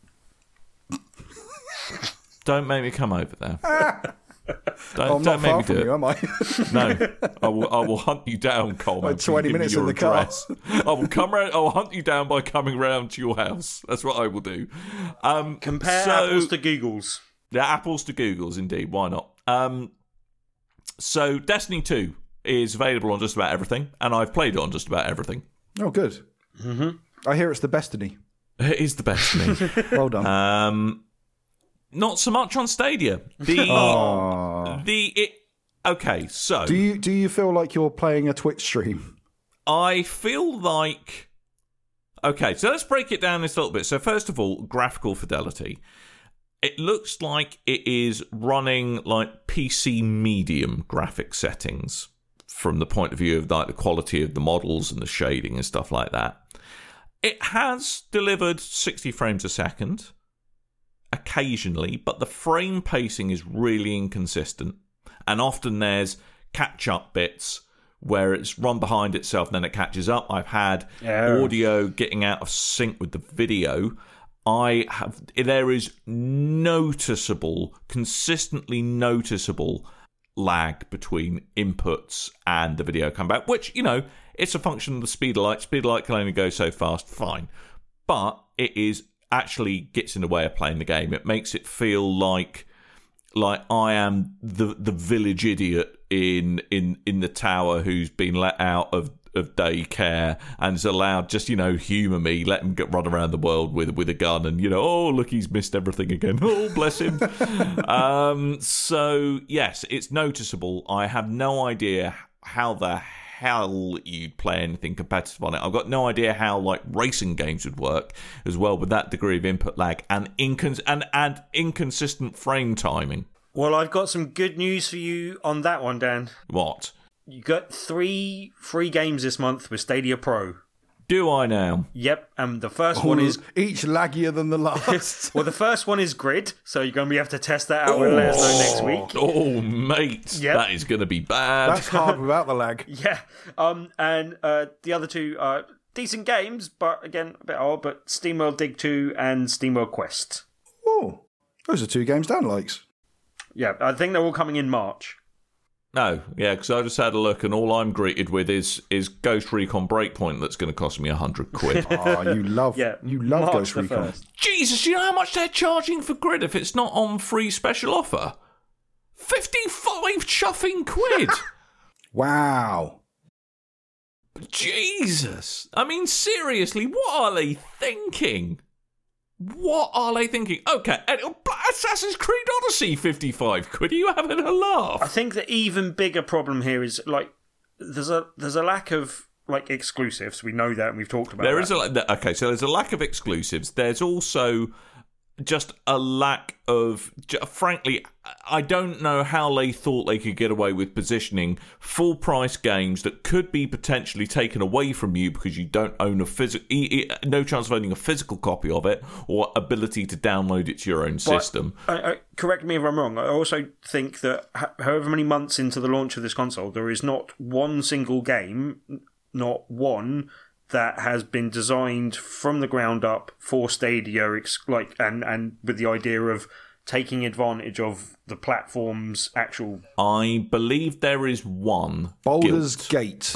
Don't make me come over there. Don't, Oh, I'm don't not make far me do from it. you, am I? No, I will. I will hunt you down, Coleman. Like twenty minutes in the car. I will come round. I will hunt you down by coming round to your house. That's what I will do. Um, Compare so, apples to Googles. Yeah, apples to Googles, indeed. Why not? Um, so, Destiny two is available on just about everything, and I've played it on just about everything. Oh, good. Mm-hmm. I hear it's the Bestiny. It is the Destiny. Well done. um, not so much on Stadia. The Aww. the it. Okay, so Do you do you feel like you're playing a Twitch stream? I feel like... Okay, so let's break it down this a little bit. So first of all, graphical fidelity. It looks like it is running like P C medium graphic settings from the point of view of like the quality of the models and the shading and stuff like that. It has delivered sixty frames a second occasionally, but the frame pacing is really inconsistent. And often there's catch-up bits where it's run behind itself and then it catches up. I've had yeah. audio getting out of sync with the video. I have there is noticeable, consistently noticeable lag between inputs and the video comeback, which, you know, it's a function of the speed of light. Speed of light can only go so fast, fine. But it is actually gets in the way of playing the game. It makes it feel like like I am the the village idiot in in in the tower who's been let out of of daycare and is allowed just, you know, humour me, let him get run around the world with with a gun and, you know, oh, look, he's missed everything again. Oh, bless him. um, so, yes, it's noticeable. I have no idea how the hell you'd play anything competitive on it. I've got no idea how, like, racing games would work as well with that degree of input lag and, incons- and, and inconsistent frame timing. Well, I've got some good news for you on that one, Dan. What? You got three free games this month with Stadia Pro. Do I now? Yep, and the first one is... Each laggier than the last. Well, the first one is Grid, so you're going to be able to test that out and let us know next week. Oh, mate, Yep. that is going to be bad. That's hard without the lag. Yeah, um, and uh, the other two are decent games, but again, a bit old, but SteamWorld Dig two and SteamWorld Quest. Oh, those are two games Dan likes. Yeah, I think they're all coming in March. No, yeah, because I just had a look and all I'm greeted with is is Ghost Recon Breakpoint that's going to cost me a hundred quid. Oh, you love, Yeah, you love March Ghost the Recon. first. Jesus, you know how much they're charging for Grid if it's not on free special offer? fifty-five chuffing quid! Wow. Jesus! I mean, seriously, what are they thinking? What are they thinking? Okay, and Assassin's Creed Odyssey, fifty-five quid. Are you having a laugh? I think the even bigger problem here is, like, there's a there's a lack of, like, exclusives. We know that and we've talked about There that. is a okay, so there's a lack of exclusives. There's also just a lack of, frankly, I don't know how they thought they could get away with positioning full price games that could be potentially taken away from you because you don't own a physical, no chance of owning a physical copy of it or ability to download it to your own system. But, uh, uh, correct me if I'm wrong. I also think that h- however many months into the launch of this console, there is not one single game, not one, that has been designed from the ground up for Stadia, ex- like and, and with the idea of taking advantage of the platform's actual... I believe there is one. Baldur's Guilt. Gate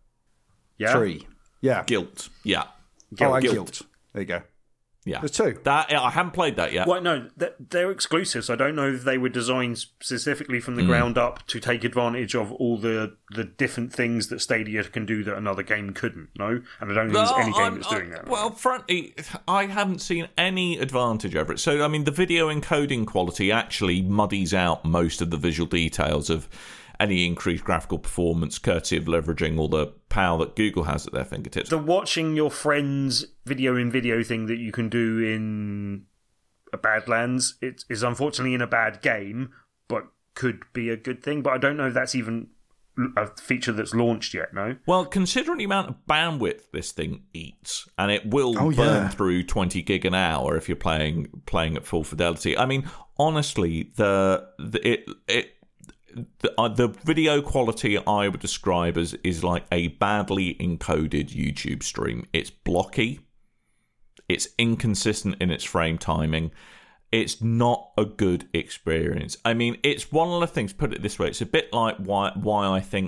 Yeah? three. Yeah. Guilt. Yeah. Oh, and Guilt. Guilt. There you go. Yeah. There's two. That I haven't played that yet. Well, no, th- they're exclusives. I don't know if they were designed specifically from the Mm. ground up to take advantage of all the, the different things that Stadia can do that another game couldn't, no? And I don't think there's any game I'm- that's doing that. Well, frankly, I haven't seen any advantage over it. So, I mean, the video encoding quality actually muddies out most of the visual details of any increased graphical performance, courtesy of leveraging all the power that Google has at their fingertips. The watching your friends video in video thing that you can do in a Badlands, it is unfortunately in a bad game, but could be a good thing. But I don't know if that's even a feature that's launched yet, no? Well, considering the amount of bandwidth this thing eats, and it will Oh, burn yeah. through twenty gig an hour if you're playing playing at full fidelity. I mean, honestly, the, the it it the, uh, the video quality I would describe as is like a badly encoded YouTube stream. It's blocky, it's inconsistent in its frame timing. It's not a good experience. I mean, it's one of the things, put it this way, it's a bit like why why I think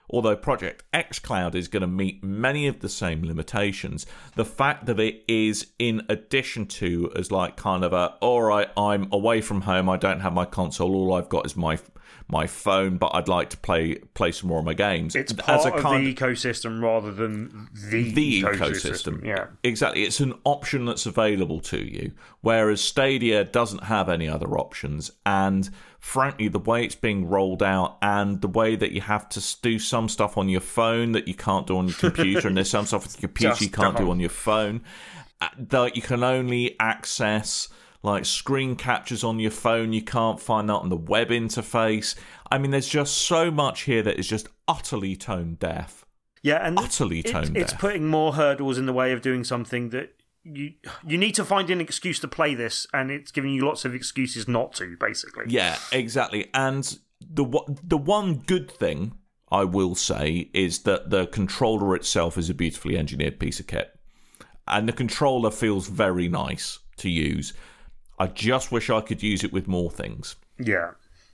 although Project xCloud is going to meet many of the same limitations, the fact that it is in addition to as like kind of a, all right, I'm away from home, I don't have my console, all I've got is my my phone, but I'd like to play play some more of my games. It's part As a of kind the ecosystem rather than the, the ecosystem. ecosystem. Yeah, exactly. It's an option that's available to you, whereas Stadia doesn't have any other options. And frankly, the way it's being rolled out and the way that you have to do some stuff on your phone that you can't do on your computer, and there's some stuff on your computer Just you can't don't. do on your phone, that you can only access like screen captures on your phone. You can't find that on the web interface. I mean, there's just so much here that is just utterly tone deaf. yeah, and Utterly it- tone It's deaf. putting more hurdles in the way of doing something that you you need to find an excuse to play this, and it's giving you lots of excuses not to. Basically, Yeah, exactly. And the one- the one good thing I will say is that the controller itself is a beautifully engineered piece of kit, and the controller feels very nice to use. I just wish I could use it with more things. yeah.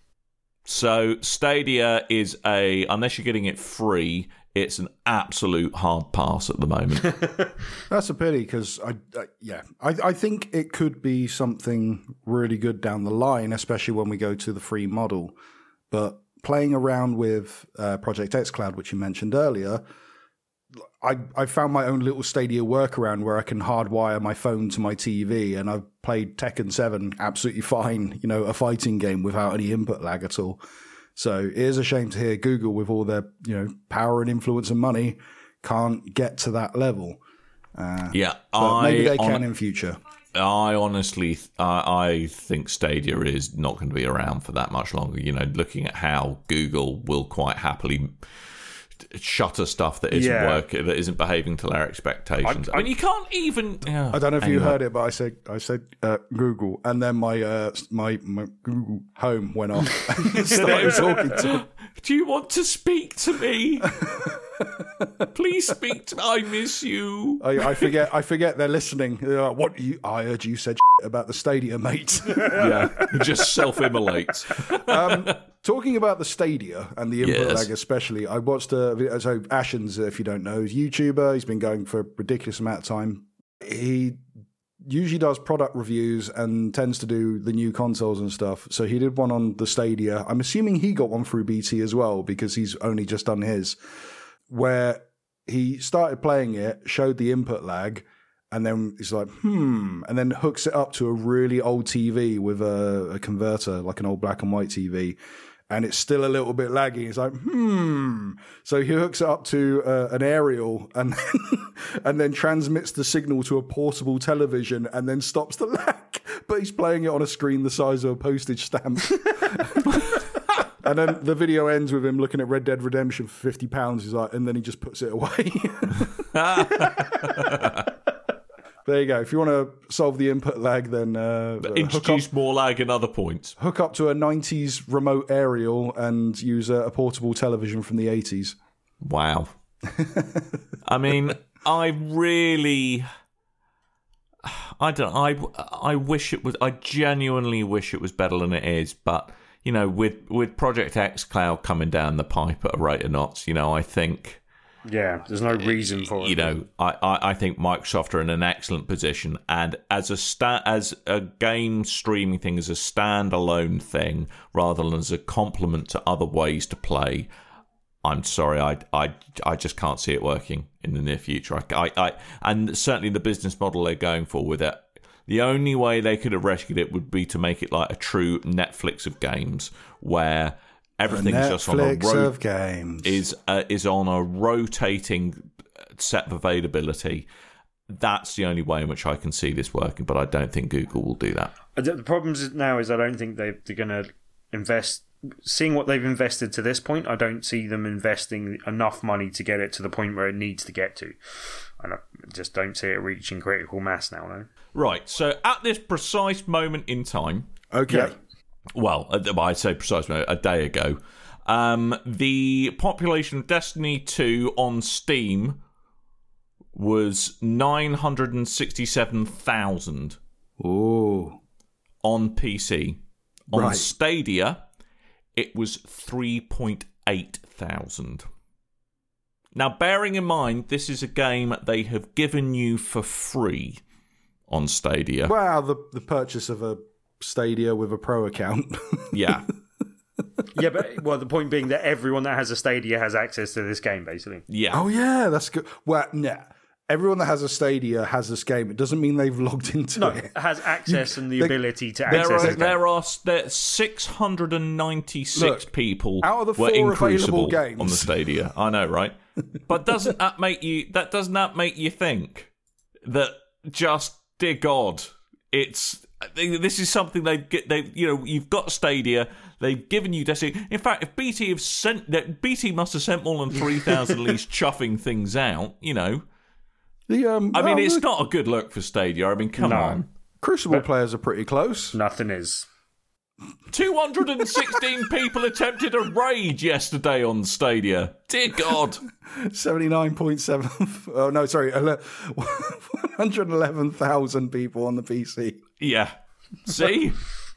So Stadia is a, unless you're getting it free, it's an absolute hard pass at the moment. That's a pity because I, I yeah I, I think it could be something really good down the line, especially when we go to the free model. But playing around with uh, Project xCloud, which you mentioned earlier, I I found my own little Stadia workaround where I can hardwire my phone to my T V, and I've played Tekken seven absolutely fine. You know, a fighting game without any input lag at all. So it is a shame to hear Google, with all their you know power and influence and money, can't get to that level. Uh, yeah, but I, maybe they on- can in future. I honestly, I, I think Stadia is not going to be around for that much longer. You know, looking at how Google will quite happily shutter stuff that isn't Yeah. working, that isn't behaving to their expectations. I, I- mean, you can't even. I don't know if you heard it, but I said I said uh, Google, and then my uh, my my Google Home went off. Started talking to me. Do you want to speak to me? Please speak to me. I miss you. I, I forget. I forget they're listening. They're like, what you? I heard you said about the Stadia, mate. Yeah, just self-immolate. um, talking about the Stadia and the input Yes. lag, especially, I watched a video. So Ashens, if you don't know, is a YouTuber. He's been going for a ridiculous amount of time. He usually does product reviews and tends to do the new consoles and stuff. So he did one on the Stadia. I'm assuming he got one through B T as well because he's only just done his, where he started playing it, showed the input lag, and then he's like, hmm, and then hooks it up to a really old T V with a, a converter, like an old black and white T V. And it's still a little bit laggy. He's like, hmm. So he hooks it up to uh, an aerial and then, and then transmits the signal to a portable television and then stops the lag. But he's playing it on a screen the size of a postage stamp. And then the video ends with him looking at Red Dead Redemption for fifty pounds. He's like, and then he just puts it away. There you go. If you want to solve the input lag, then uh, hook up, Introduce more lag in other points. hook up to a nineties remote aerial and use a, a portable television from the eighties. Wow. I mean, I really, I don't. I I wish it was. I genuinely wish it was better than it is. But you know, with with Project xCloud coming down the pipe at a rate of knots, you know, I think. Yeah, there's no reason for it. You know, I, I, I think Microsoft are in an excellent position, and as a sta- as a game streaming thing, as a standalone thing, rather than as a complement to other ways to play, I'm sorry, I, I, I just can't see it working in the near future. I, I, I, and certainly the business model they're going for with it, the only way they could have rescued it would be to make it like a true Netflix of games, where everything's just on a Netflix ro- of games. is uh, is on a rotating set of availability. That's the only way in which I can see this working, but I don't think Google will do that. The problem is now is I don't think they, they're going to invest. Seeing what they've invested to this point, I don't see them investing enough money to get it to the point where it needs to get to. And I just don't see it reaching critical mass now. No. Right, so at this precise moment in time, Okay. Yeah. well, I'd say precise moment, a day ago, um, the population of Destiny two on Steam was nine hundred sixty-seven thousand Ooh. on P C. On Right. Stadia, it was three point eight thousand. Now, bearing in mind, this is a game they have given you for free on Stadia. Wow, the, the purchase of a Stadia with a pro account. Yeah. Yeah, but well, the point being that everyone that has a Stadia has access to this game, basically. Yeah. Oh, yeah, that's good. Well, nah. Everyone that has a Stadia has this game. It doesn't mean they've logged into No, it. has access and the they- ability to There access are, it. there are there, six hundred ninety-six Look, people out of the were four increasable available games- on the Stadia. I know, right? But doesn't that make you? That doesn't that make you think that just dear God, it's this is something they get. They you know you've got Stadia. They've given you Destiny. In fact, if B T have sent that, B T must have sent more than three thousand at least chuffing things out. You know. The, um, I mean, oh, it's look, not a good look for Stadia. I mean, come No. on. Crucible players are pretty close. Nothing is. two hundred sixteen people attempted a raid yesterday on Stadia. Dear God. seventy-nine point seven. Oh, no, sorry. one hundred eleven thousand people on the P C. Yeah. See?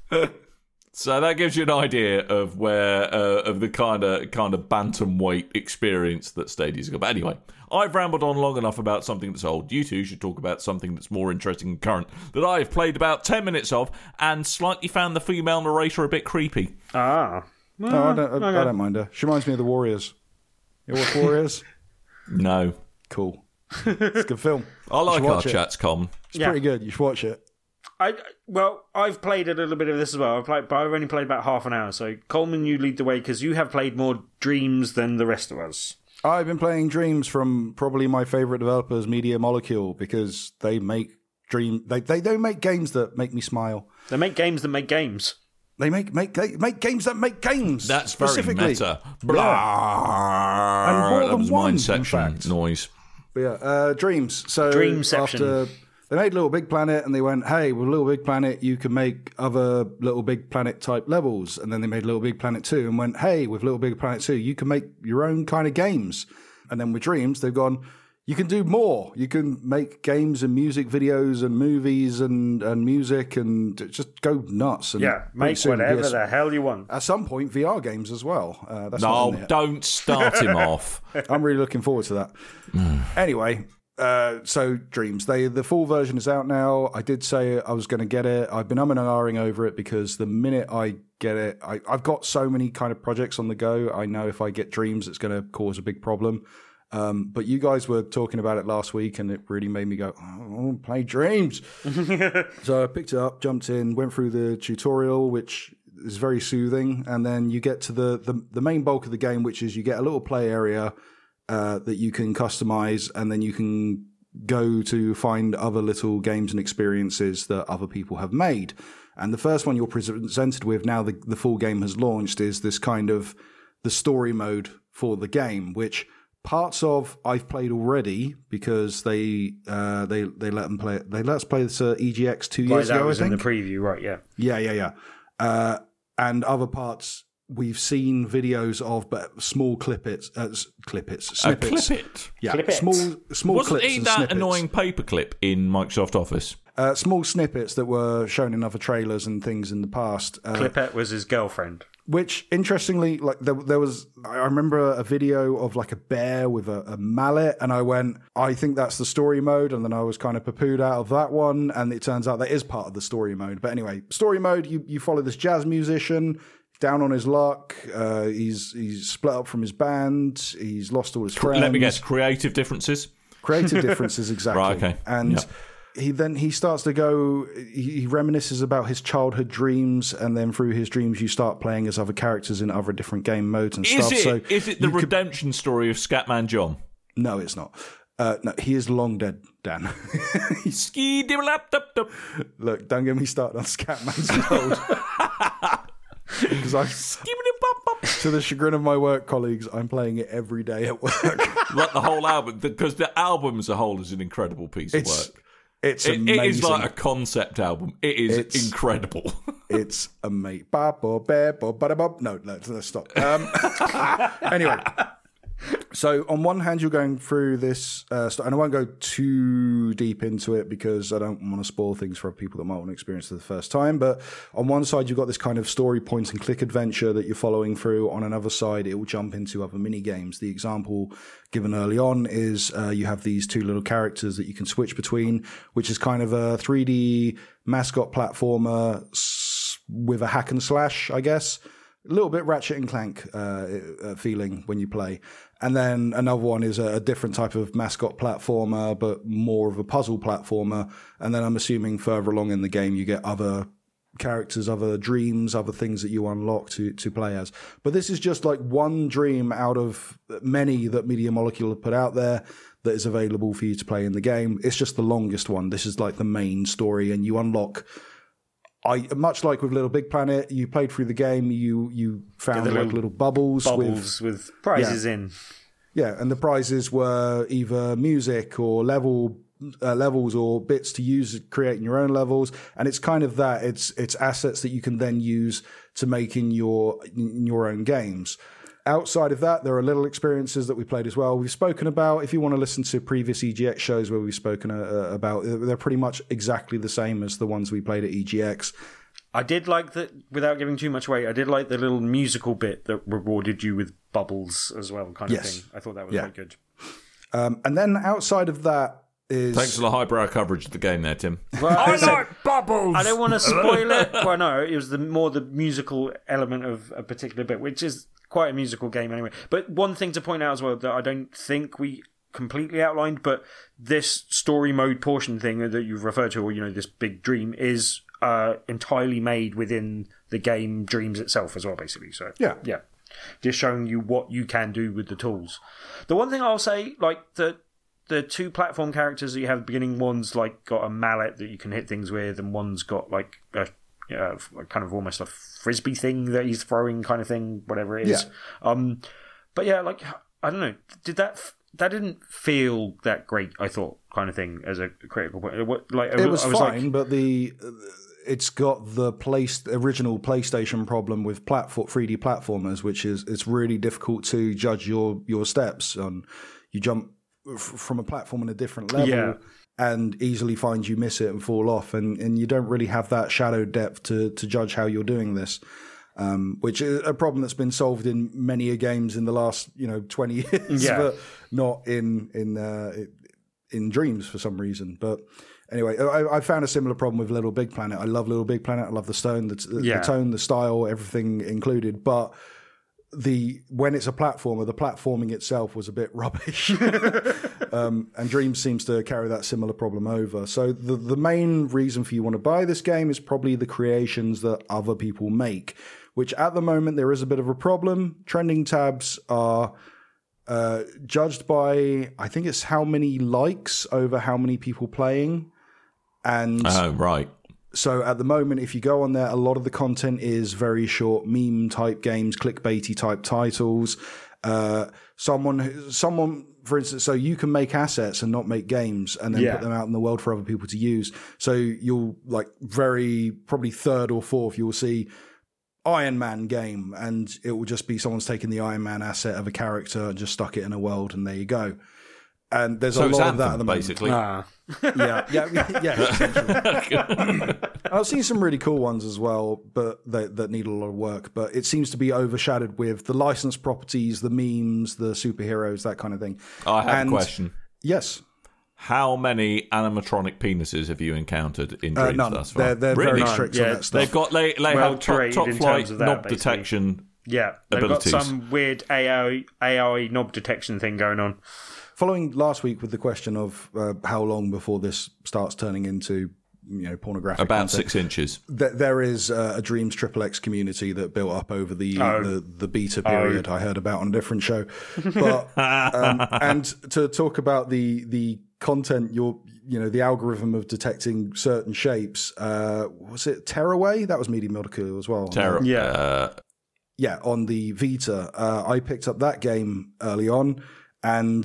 So that gives you an idea of where uh, of the kind of kind of bantamweight experience that Stadia's got. But anyway, I've rambled on long enough about something that's old. You two should talk about something that's more interesting and current that I've played about ten minutes of and slightly found the female narrator a bit creepy. Ah. No, I don't, I, I don't mind her. She reminds me of the Warriors. You watch Warriors? No. Cool. It's a good film. I like should our watch it. chats, Com. It's Yeah. pretty good. You should watch it. I well, I've played a little bit of this as well. I've played, but I've only played about half an hour. So Coleman, you lead the way because you have played more Dreams than the rest of us. I've been playing Dreams from probably my favorite developers, Media Molecule, because they make dream. They they don't make games that make me smile. They make games that make games. They make make they make games that make games. That's very specifically. meta. Blah. And more that than was one, my in Inception fact. noise. But yeah, uh, Dreams. So Dreamception. after they made Little Big Planet, and they went, "Hey, with Little Big Planet, you can make other Little Big Planet type levels." And then they made Little Big Planet two, and went, "Hey, with Little Big Planet two, you can make your own kind of games." And then with Dreams, they've gone, "You can do more. You can make games and music videos and movies and, and music and just go nuts." And Yeah, pretty make soon, whatever yes, the hell you want. at some point, V R games as well. Uh, that's not in No, there. don't start him off. I'm really looking forward to that. Anyway, uh, so Dreams. They the full version is out now. I did say I was going to get it. I've been umming and ahhing over it because the minute I get it, I, I've got so many kind of projects on the go. I know if I get Dreams, it's going to cause a big problem. Um, but you guys were talking about it last week, and it really made me go, oh, I want to play Dreams. So I picked it up, jumped in, went through the tutorial, which is very soothing, and then you get to the, the, the main bulk of the game, which is you get a little play area uh, that you can customize, and then you can go to find other little games and experiences that other people have made. And the first one you're presented with now the, the full game has launched is this kind of the story mode for the game, which parts of I've played already because they uh, they they let them play. They let us play this uh, E G X two Like years that ago. was I in think. the preview, right? Yeah. Yeah, yeah, yeah. Uh, and other parts we've seen videos of, but small clippets, uh, s- clippets, A snippets. clip it. Yeah, Clip it. small small Wasn't clips he and that snippets. annoying paperclip in Microsoft Office? Uh, small snippets that were shown in other trailers and things in the past. Uh, Clipette was his girlfriend. Which, interestingly, like there, there was, I remember a video of like a bear with a, a mallet, and I went, I think that's the story mode, and then I was kind of poo-pooed out of that one, and it turns out that is part of the story mode. But anyway, story mode, you, you follow this jazz musician, down on his luck, uh, he's he's split up from his band, he's lost all his friends. Let me guess, creative differences? Creative differences, exactly. Right, okay. And Yep. he then he starts to go. He, he reminisces about his childhood dreams, and then through his dreams, you start playing as other characters in other different game modes and Is stuff. it, so is it the you could- redemption story of Scatman John? No, it's not. Uh, no, he is long dead, Dan. Ski dib lap dup dup. Look, don't get me started on Scatman's World. Because I, Skibbity bop bop. to the chagrin of my work colleagues, I'm playing it every day at work. Like the whole album, because the album as a whole is an incredible piece of It's work. it's It, amazing. it is like a concept album. It is It's- incredible. It's amazing. Ba ba ba ba ba da ba. No, let's, let's stop. Um, anyway, So on one hand, you're going through this, uh, st- and I won't go too deep into it because I don't want to spoil things for people that might want to experience it the first time. But on one side, you've got this kind of story point and click adventure that you're following through. On another side, it will jump into other mini games. The example given early on is uh, you have these two little characters that you can switch between, which is kind of a three D mascot platformer s- with a hack and slash, I guess. A little bit Ratchet and Clank uh, uh, feeling when you play. And then another one is a different type of mascot platformer, but more of a puzzle platformer. And then I'm assuming further along in the game, you get other characters, other dreams, other things that you unlock to, to play as. But this is just like one dream out of many that Media Molecule have put out there that is available for you to play in the game. It's just the longest one. This is like the main story, and you unlock... I much like with Little Big Planet, you played through the game, you you found yeah, like little bubbles, bubbles with, with prizes yeah. in. Yeah, and the prizes were either music or level uh, levels or bits to use creating your own levels, and it's kind of that. It's it's assets that you can then use to make in your in your own games. Outside of that, there are little experiences that we played as well. We've spoken about, if you want to listen to previous E G X shows where we've spoken uh, about, they're pretty much exactly the same as the ones we played at E G X. I did like that, without giving too much away, I did like the little musical bit that rewarded you with bubbles as well, kind of Yes. thing. I thought that was Yeah. quite good. Um, and then outside of that is... Thanks for the highbrow coverage of the game there, Tim. Well, I, like bubbles! I don't want to spoil it. Well, no, it was the more the musical element of a particular bit, which is quite a musical game anyway. But one thing to point out as well that I don't think we completely outlined, but this story mode portion thing that you've referred to, or you know, this big dream, is uh, entirely made within the game Dreams itself as well, basically. So Yeah. yeah, just showing you what you can do with the tools. The one thing I'll say, like the the two platform characters that you have at the beginning, one's like got a mallet that you can hit things with, and one's got like a uh, kind of almost a frisbee thing that he's throwing, kind of thing, whatever it is. Yeah. Um, but yeah, like I don't know, did that that didn't feel that great? I thought, kind of thing, as a critical point. What, like It was, I was fine, like, but the it's got the place original PlayStation problem with platform three D platformers, which is it's really difficult to judge your your steps on. You jump f- from a platform in a different level. Yeah. And easily find you miss it and fall off, and, and you don't really have that shadow depth to, to judge how you're doing this, um, which is a problem that's been solved in many a games in the last you know twenty years, Yeah. but not in in uh, in Dreams for some reason. But anyway, I, I found a similar problem with Little Big Planet. I love Little Big Planet. I love the stone, the, the, Yeah. the tone, the style, everything included, but. The when it's a platformer, the platforming itself was a bit rubbish, um, and Dreams seems to carry that similar problem over. So the the main reason for you want to buy this game is probably the creations that other people make, which at the moment there is a bit of a problem. Trending tabs are uh, judged by I think it's how many likes over how many people playing, and Oh, right. so at the moment, if you go on there, a lot of the content is very short meme type games, clickbaity type titles. Uh, someone, someone, for instance, so you can make assets and not make games and then Yeah. put them out in the world for other people to use. So you'll like very probably third or fourth, you'll see Iron Man game, and it will just be someone's taken the Iron Man asset of a character and just stuck it in a world, and there you go. And there's So a it's lot Anthem, of that at the moment. basically. ah, Yeah, yeah, yeah. essentially. I've seen some really cool ones as well, but they, that need a lot of work. But it seems to be overshadowed with the licensed properties, the memes, the superheroes, that kind of thing. I have And- a question. Yes, How many animatronic penises have you encountered in uh, Dreams none. thus far? They're they're really? very strict Yeah, on that stuff. They've got they, they Well have top, curated top in flight terms of that, knob basically. detection. yeah, they've Abilities. got some weird A I A I knob detection thing going on. Following last week with the question of uh, how long before this starts turning into you know pornographic About content, six inches. th- there is uh, a Dreams Triple X community that built up over the Oh. the, the beta period. I heard about on a different show, but um, and to talk about the the content, your you know the algorithm of detecting certain shapes. Uh, was it Tearaway? That was Media Molecule as well. Terror. Yeah. Uh, Yeah, on the Vita, uh, I picked up that game early on, and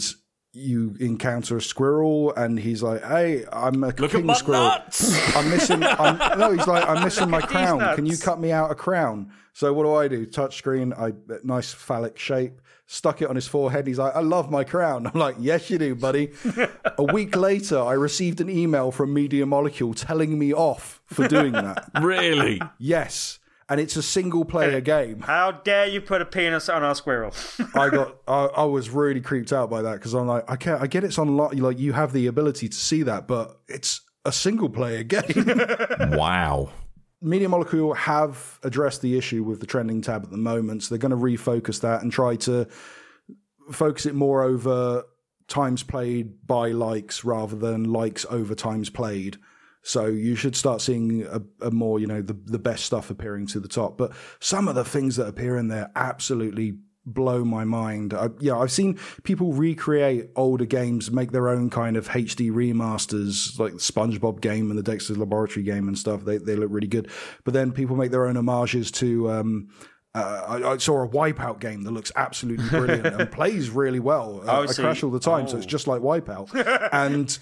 you encounter a squirrel, and he's like, "Hey, I'm a Look king at my squirrel. nuts!" I'm missing. I'm, no, he's like, "I'm missing my at these crown. nuts." Can you cut me out a crown?" So what do I do? Touchscreen, I nice phallic shape. Stuck it on his forehead. He's like, "I love my crown." I'm like, "Yes, you do, buddy." A week later, I received an email from Media Molecule telling me off for doing that. Really? Yes. And it's a single player game. How dare you put a penis on our squirrel? I got, I, I was really creeped out by that because I'm like, I can't, I get it's on lot, like you have the ability to see that, but it's a single player game. Wow. Media Molecule have addressed the issue with the trending tab at the moment, so they're going to refocus that and try to focus it more over times played by likes rather than likes over times played. So you should start seeing a, a more, you know, the, the best stuff appearing to the top. But some of the things that appear in there absolutely blow my mind. I, yeah, I've seen people recreate older games, make their own kind of H D remasters, like the SpongeBob game and the Dexter's Laboratory game and stuff. They they look really good. But then people make their own homages to. Um, uh, I, I saw a Wipeout game that looks absolutely brilliant and plays really well. Uh, Oh, I so crash you- all the time, oh. so it's just like Wipeout. And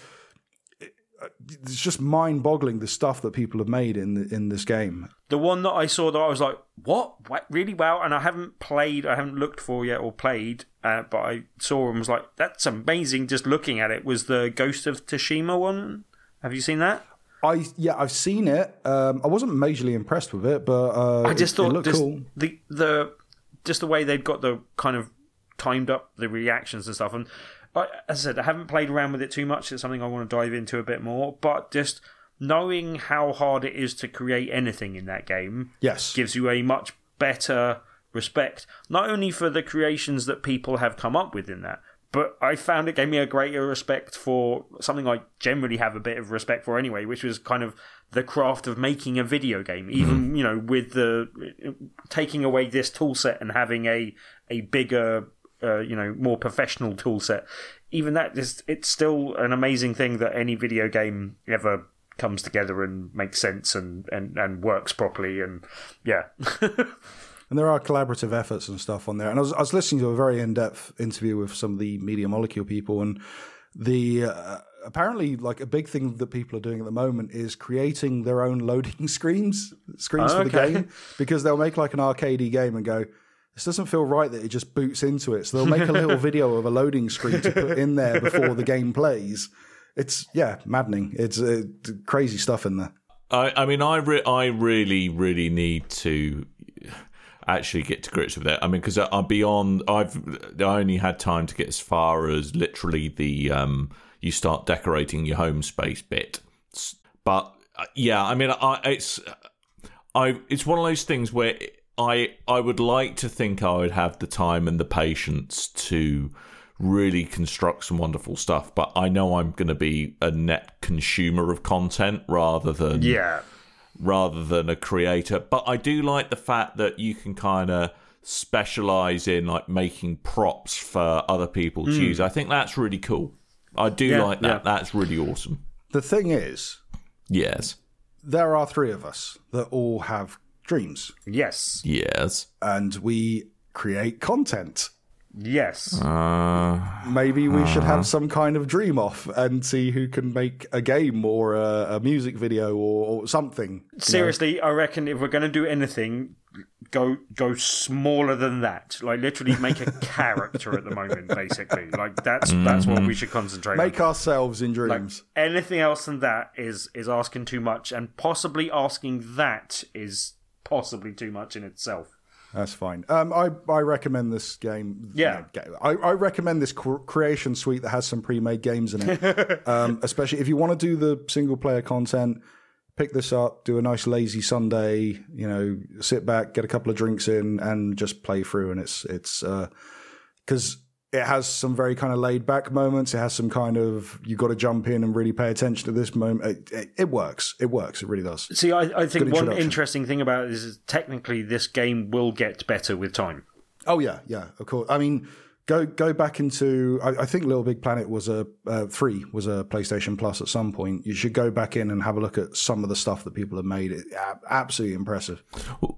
it's just mind-boggling the stuff that people have made in the, in this game. The one that I saw that I was like, what? What? Really? Wow. And I haven't played, I haven't looked for yet or played, uh, but I saw and was like, that's amazing just looking at it, was the Ghost of Tsushima one. Have you seen that? I yeah, I've seen it. Um, I wasn't majorly impressed with it, but uh, I just it, thought it looked just cool. the the just the way they'd got the kind of timed up the reactions and stuff. And I, as I said, I haven't played around with it too much. It's something I want to dive into a bit more. But just knowing how hard it is to create anything in that game, Yes. gives you a much better respect, not only for the creations that people have come up with in that, but I found it gave me a greater respect for something I generally have a bit of respect for anyway, which was kind of the craft of making a video game. Even, you know, with the taking away this tool set and having a a bigger, uh, you know, more professional tool set. Even that is, it's still an amazing thing that any video game ever comes together and makes sense and, and, and works properly. And yeah. And there are collaborative efforts and stuff on there. And I was, I was listening to a very in-depth interview with some of the Media Molecule people, and the uh, apparently like a big thing that people are doing at the moment is creating their own loading screens screens Oh, for the okay. game, because they'll make like an arcadey game and go, this doesn't feel right that it just boots into it. So they'll make a little video of a loading screen to put in there before the game plays. It's, yeah, maddening. It's uh, crazy stuff in there. I, I mean, I re- I really, really need to actually get to grips with it. I mean, because I'm beyond. I've I only had time to get as far as literally the um, you start decorating your home space bit. But uh, yeah, I mean, I it's I it's one of those things where I I would like to think I would have the time and the patience to really construct some wonderful stuff, but I know I'm going to be a net consumer of content rather than Yeah. rather than a creator. But I do like the fact that you can kind of specialize in like making props for other people to use. I think that's really cool. I do Yeah, like that. yeah. That's really awesome. The thing is, Yes. there are three of us that all have dreams, Yes. Yes. and we create content. Yes. Uh, Maybe we should have some kind of dream off and see who can make a game or a, a music video or, or something. you know? Seriously, I reckon if we're going to do anything, go go smaller than that. Like literally make a character at the moment, basically. Like that's that's what we should concentrate Make on. ourselves in Like, dreams. anything else than that is is asking too much, and possibly asking that is possibly too much in itself. That's fine. Um, I, I recommend this game. Yeah. you know, I, I recommend this cr- creation suite that has some pre-made games in it. um, especially if you want to do the single-player content, pick this up, do a nice lazy Sunday, you know, sit back, get a couple of drinks in, and just play through. And it's it's because uh, it has some very kind of laid-back moments. It has some kind of you got to jump in and really pay attention to this moment. It, it, it works. It works. It really does. See, I, I think Good one introduction. interesting thing about it is technically this game will get better with time. Oh yeah, yeah, of course. I mean, go go back into. I, I think Little Big Planet was a uh, three was a PlayStation Plus at some point. You should go back in and have a look at some of the stuff that people have made. It a- absolutely impressive.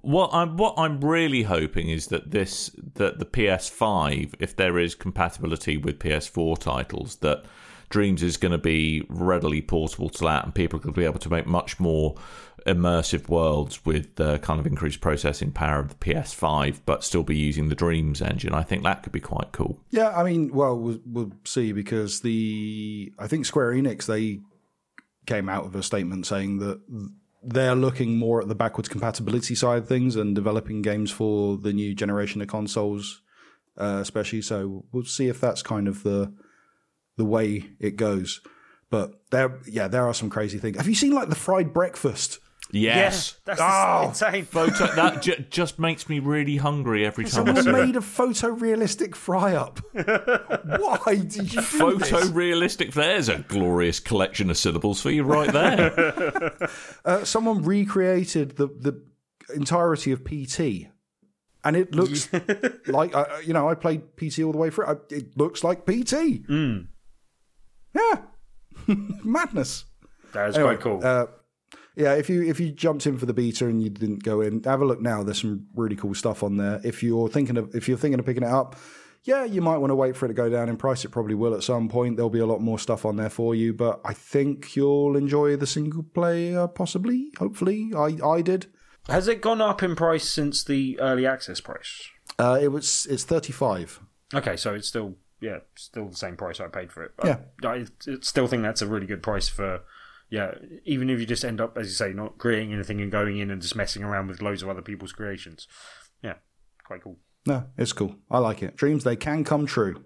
what I'm what I'm really hoping is that this that the P S five, if there is compatibility with P S four titles, that Dreams is going to be readily portable to that, and people are going to be able to make much more immersive worlds with the kind of increased processing power of the P S five, but still be using the Dreams engine. I think that could be quite cool. Yeah, I mean, well, we'll, we'll see, because the I think Square Enix, they came out with a statement saying that they're looking more at the backwards compatibility side of things and developing games for the new generation of consoles, uh, especially. So we'll see if that's kind of the the way it goes. But there, yeah, there are some crazy things. Have you seen like the fried breakfast? Yes, yeah, that's oh, insane. Photo that j- just makes me really hungry every time. I Someone see made a photorealistic fry up. Why did you do Photorealistic. There's a glorious collection of syllables for you right there. uh, someone recreated the the entirety of P T, and it looks like uh, you know I played P T all the way through. It looks like P T. Mm. Yeah, madness. That is anyway, quite cool. Uh, yeah, if you if you jumped in for the beta and you didn't go in, have a look now. There's some really cool stuff on there. If you're thinking of if you're thinking of picking it up, yeah, you might want to wait for it to go down in price. It probably will at some point. There'll be a lot more stuff on there for you, but I think you'll enjoy the single player, possibly, hopefully. I I did. Has it gone up in price since the early access price? Uh, it was it's thirty-five. Okay, so it's still yeah, still the same price I paid for it. Yeah, I, I still think that's a really good price for. Yeah, even if you just end up, as you say, not creating anything and going in and just messing around with loads of other people's creations. Yeah, quite cool. No, it's cool. I like it. Dreams, they can come true.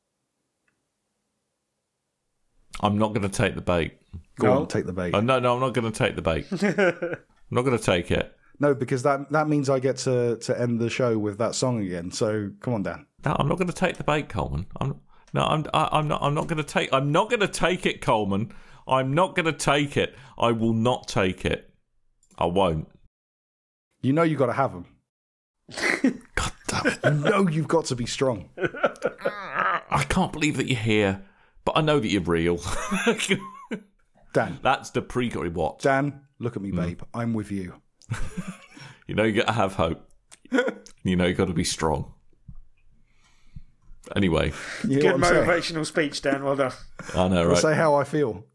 I'm not going to take the bait. Go No. on, take the bait. Oh, no, no, I'm not going to take the bait. I'm not going to take it. No, because that that means I get to, to end the show with that song again. So come on, Dan. No, I'm not going to take the bait, Coleman. I'm no, I'm I, I'm not. I'm not going to take. I'm not going to take it, Coleman. I'm not going to take it. I will not take it. I won't. You know you got to have them. God damn it! You know you've got to be strong. I can't believe that you're here, but I know that you're real. Dan. That's the pre what? Dan, look at me, babe. Mm. I'm with you. You know you got to have hope. You know you got to be strong. Anyway, you good motivational saying? speech, Dan. Well done. I know, right? I'll say how I feel.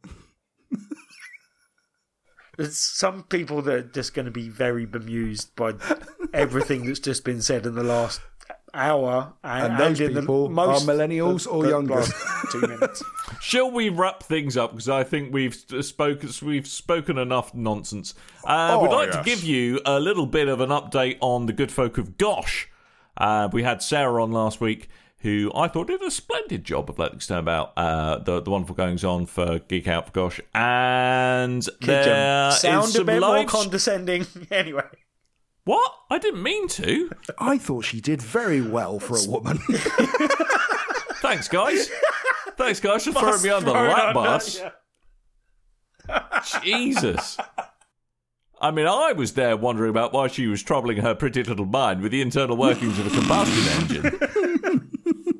There's some people that are just going to be very bemused by everything that's just been said in the last hour, and, and those and in people the most, are millennials the, or the younger. last two minutes. Shall we wrap things up? Because I think we've spoken we've spoken enough nonsense. Uh, oh, we'd like yes. to give you a little bit of an update on the good folk of Gosh. Uh, we had Sarah on last week, who I thought did a splendid job of letting us know about uh, the, the wonderful goings on for Geek Out for Gosh. And there sound is a some bit more live... condescending. Anyway. What? I didn't mean to. I thought she did very well for a woman. Thanks, guys. Thanks, guys, for throwing me under the thrown lap under, bus. yeah. Jesus. I mean, I was there wondering about why she was troubling her pretty little mind with the internal workings of a combustion engine.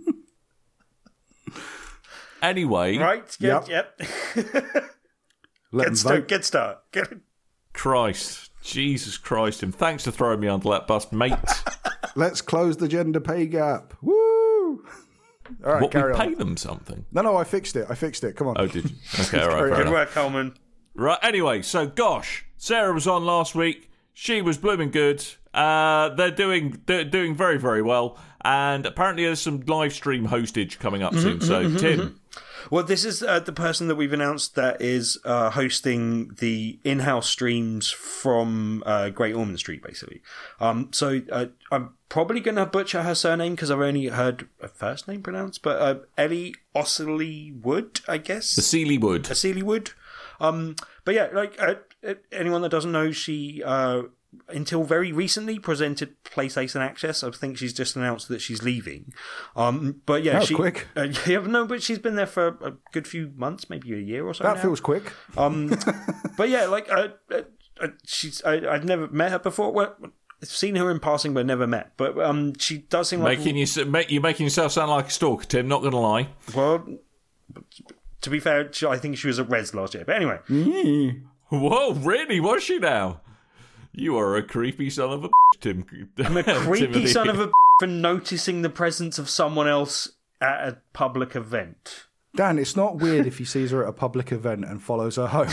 Anyway. Right, good, yep. Let Good them start, vote. good start. Good. Christ. Jesus Christ. And thanks for throwing me under that bus, mate. Let's close the gender pay gap. Woo! All right, What, we carry pay on. them something? No, no, I fixed it. I fixed it. Come on. Oh, did you? Okay, all right, Carry fair on. Good enough. work, Coleman. Right, anyway, so gosh, Sarah was on last week. She was blooming good. Uh, they're doing they're doing very, very well. And apparently there's some live stream hostage coming up soon. So, Tim. Well, this is uh, the person that we've announced that is uh, hosting the in-house streams from uh, Great Ormond Street, basically. Um, so uh, I'm probably going to butcher her surname because I've only heard a first name pronounced, but uh, Ellie Ossily Wood, I guess. The Sealy Wood. Ossily Wood. Um, but yeah, like uh, anyone that doesn't know, she uh, until very recently presented PlayStation Access. I think she's just announced that she's leaving. Um, but yeah, That was she quick. Uh, yeah, no, but she's been there for a good few months, maybe a year or so. That now. feels quick. Um, but yeah, like uh, uh, uh, she's I, I'd never met her before. Well, I've seen her in passing, but never met. But um, she does seem like Making you, make, you're making yourself sound like a stalker, Tim, not going to lie. well. To be fair, she, I think she was at Res last year. But anyway, Whoa, really? Was she now? You are a creepy son of a Tim. I'm a creepy Timothy. son of a for noticing the presence of someone else at a public event. Dan, it's not weird if he sees her at a public event and follows her home.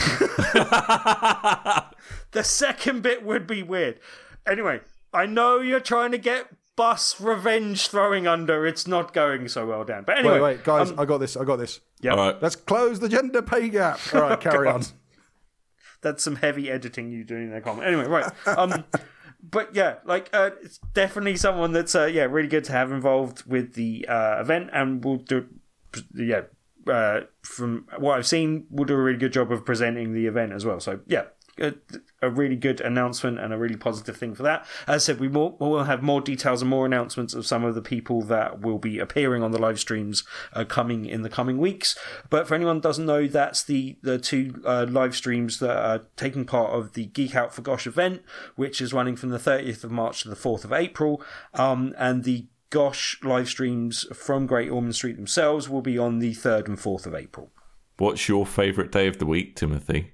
The second bit would be weird. Anyway, I know you're trying to get bus revenge throwing under. It's not going so well, Dan. But anyway. Wait, wait, guys, um, I got this, I got this. Yeah. All right. Let's close the gender pay gap. All right, carry on. That's some heavy editing you doing in that comment. Anyway, right. Um, but yeah, like uh, it's definitely someone that's uh, yeah really good to have involved with the uh, event, and we'll do yeah uh, from what I've seen, we'll do a really good job of presenting the event as well. So yeah. A, a really good announcement and a really positive thing for that. As I said, we will we'll have more details and more announcements of some of the people that will be appearing on the live streams uh, coming in the coming weeks. But for anyone who doesn't know, that's the the two uh, live streams that are taking part of the Geek Out for Gosh event, which is running from the thirtieth of March to the fourth of April. Um, and the Gosh live streams from Great Ormond Street themselves will be on the third and fourth of April. What's your favourite day of the week, Timothy?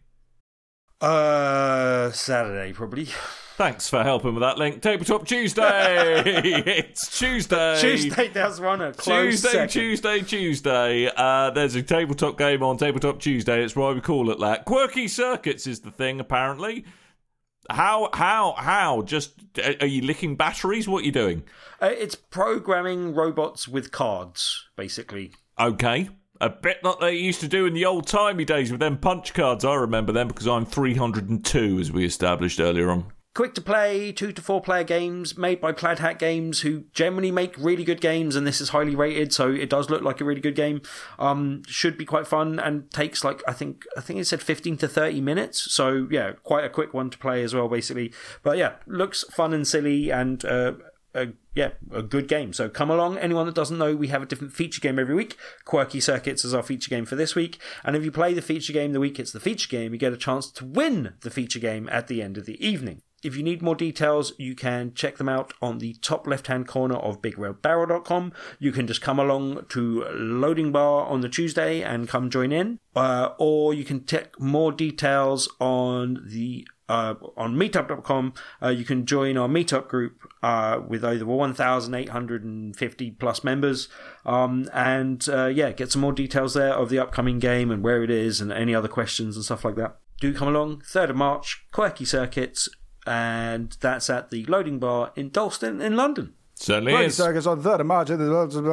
Uh, Saturday, probably. Thanks for helping with that link. Tabletop Tuesday! It's Tuesday! Tuesday does run a close Tuesday, second. Tuesday, Tuesday. Uh, there's a tabletop game on Tabletop Tuesday. It's why we call it that. Quirky Circuits is the thing, apparently. How, how, how? Just, are you licking batteries? What are you doing? Uh, it's programming robots with cards, basically. Okay. A bit like they used to do in the old-timey days with them punch cards. I remember them because I'm three hundred two, as we established earlier on. Quick to play, two to four player games made by Plaid Hat Games, who generally make really good games, and this is highly rated, so it does look like a really good game. Um, should be quite fun and takes like I think I think it said fifteen to thirty minutes, so yeah, quite a quick one to play as well, basically. But yeah, looks fun and silly and. Uh, Uh, yeah, a good game. So come along. Anyone that doesn't know, we have a different feature game every week. Quirky Circuits is our feature game for this week. And if you play the feature game the week it's the feature game, you get a chance to win the feature game at the end of the evening. If you need more details, you can check them out on the top left-hand corner of big red barrel dot com. You can just come along to Loading Bar on the Tuesday and come join in. Uh, or you can check more details on the Uh, on meetup dot com. Uh, you can join our meetup group uh, with over one thousand eight hundred fifty plus members um, and uh, yeah, get some more details there of the upcoming game and where it is and any other questions and stuff like that. Do come along. third of March, Quirky Circuits, and that's at the Loading Bar in Dalston in London. Certainly Quirky is. Circuits on third of March in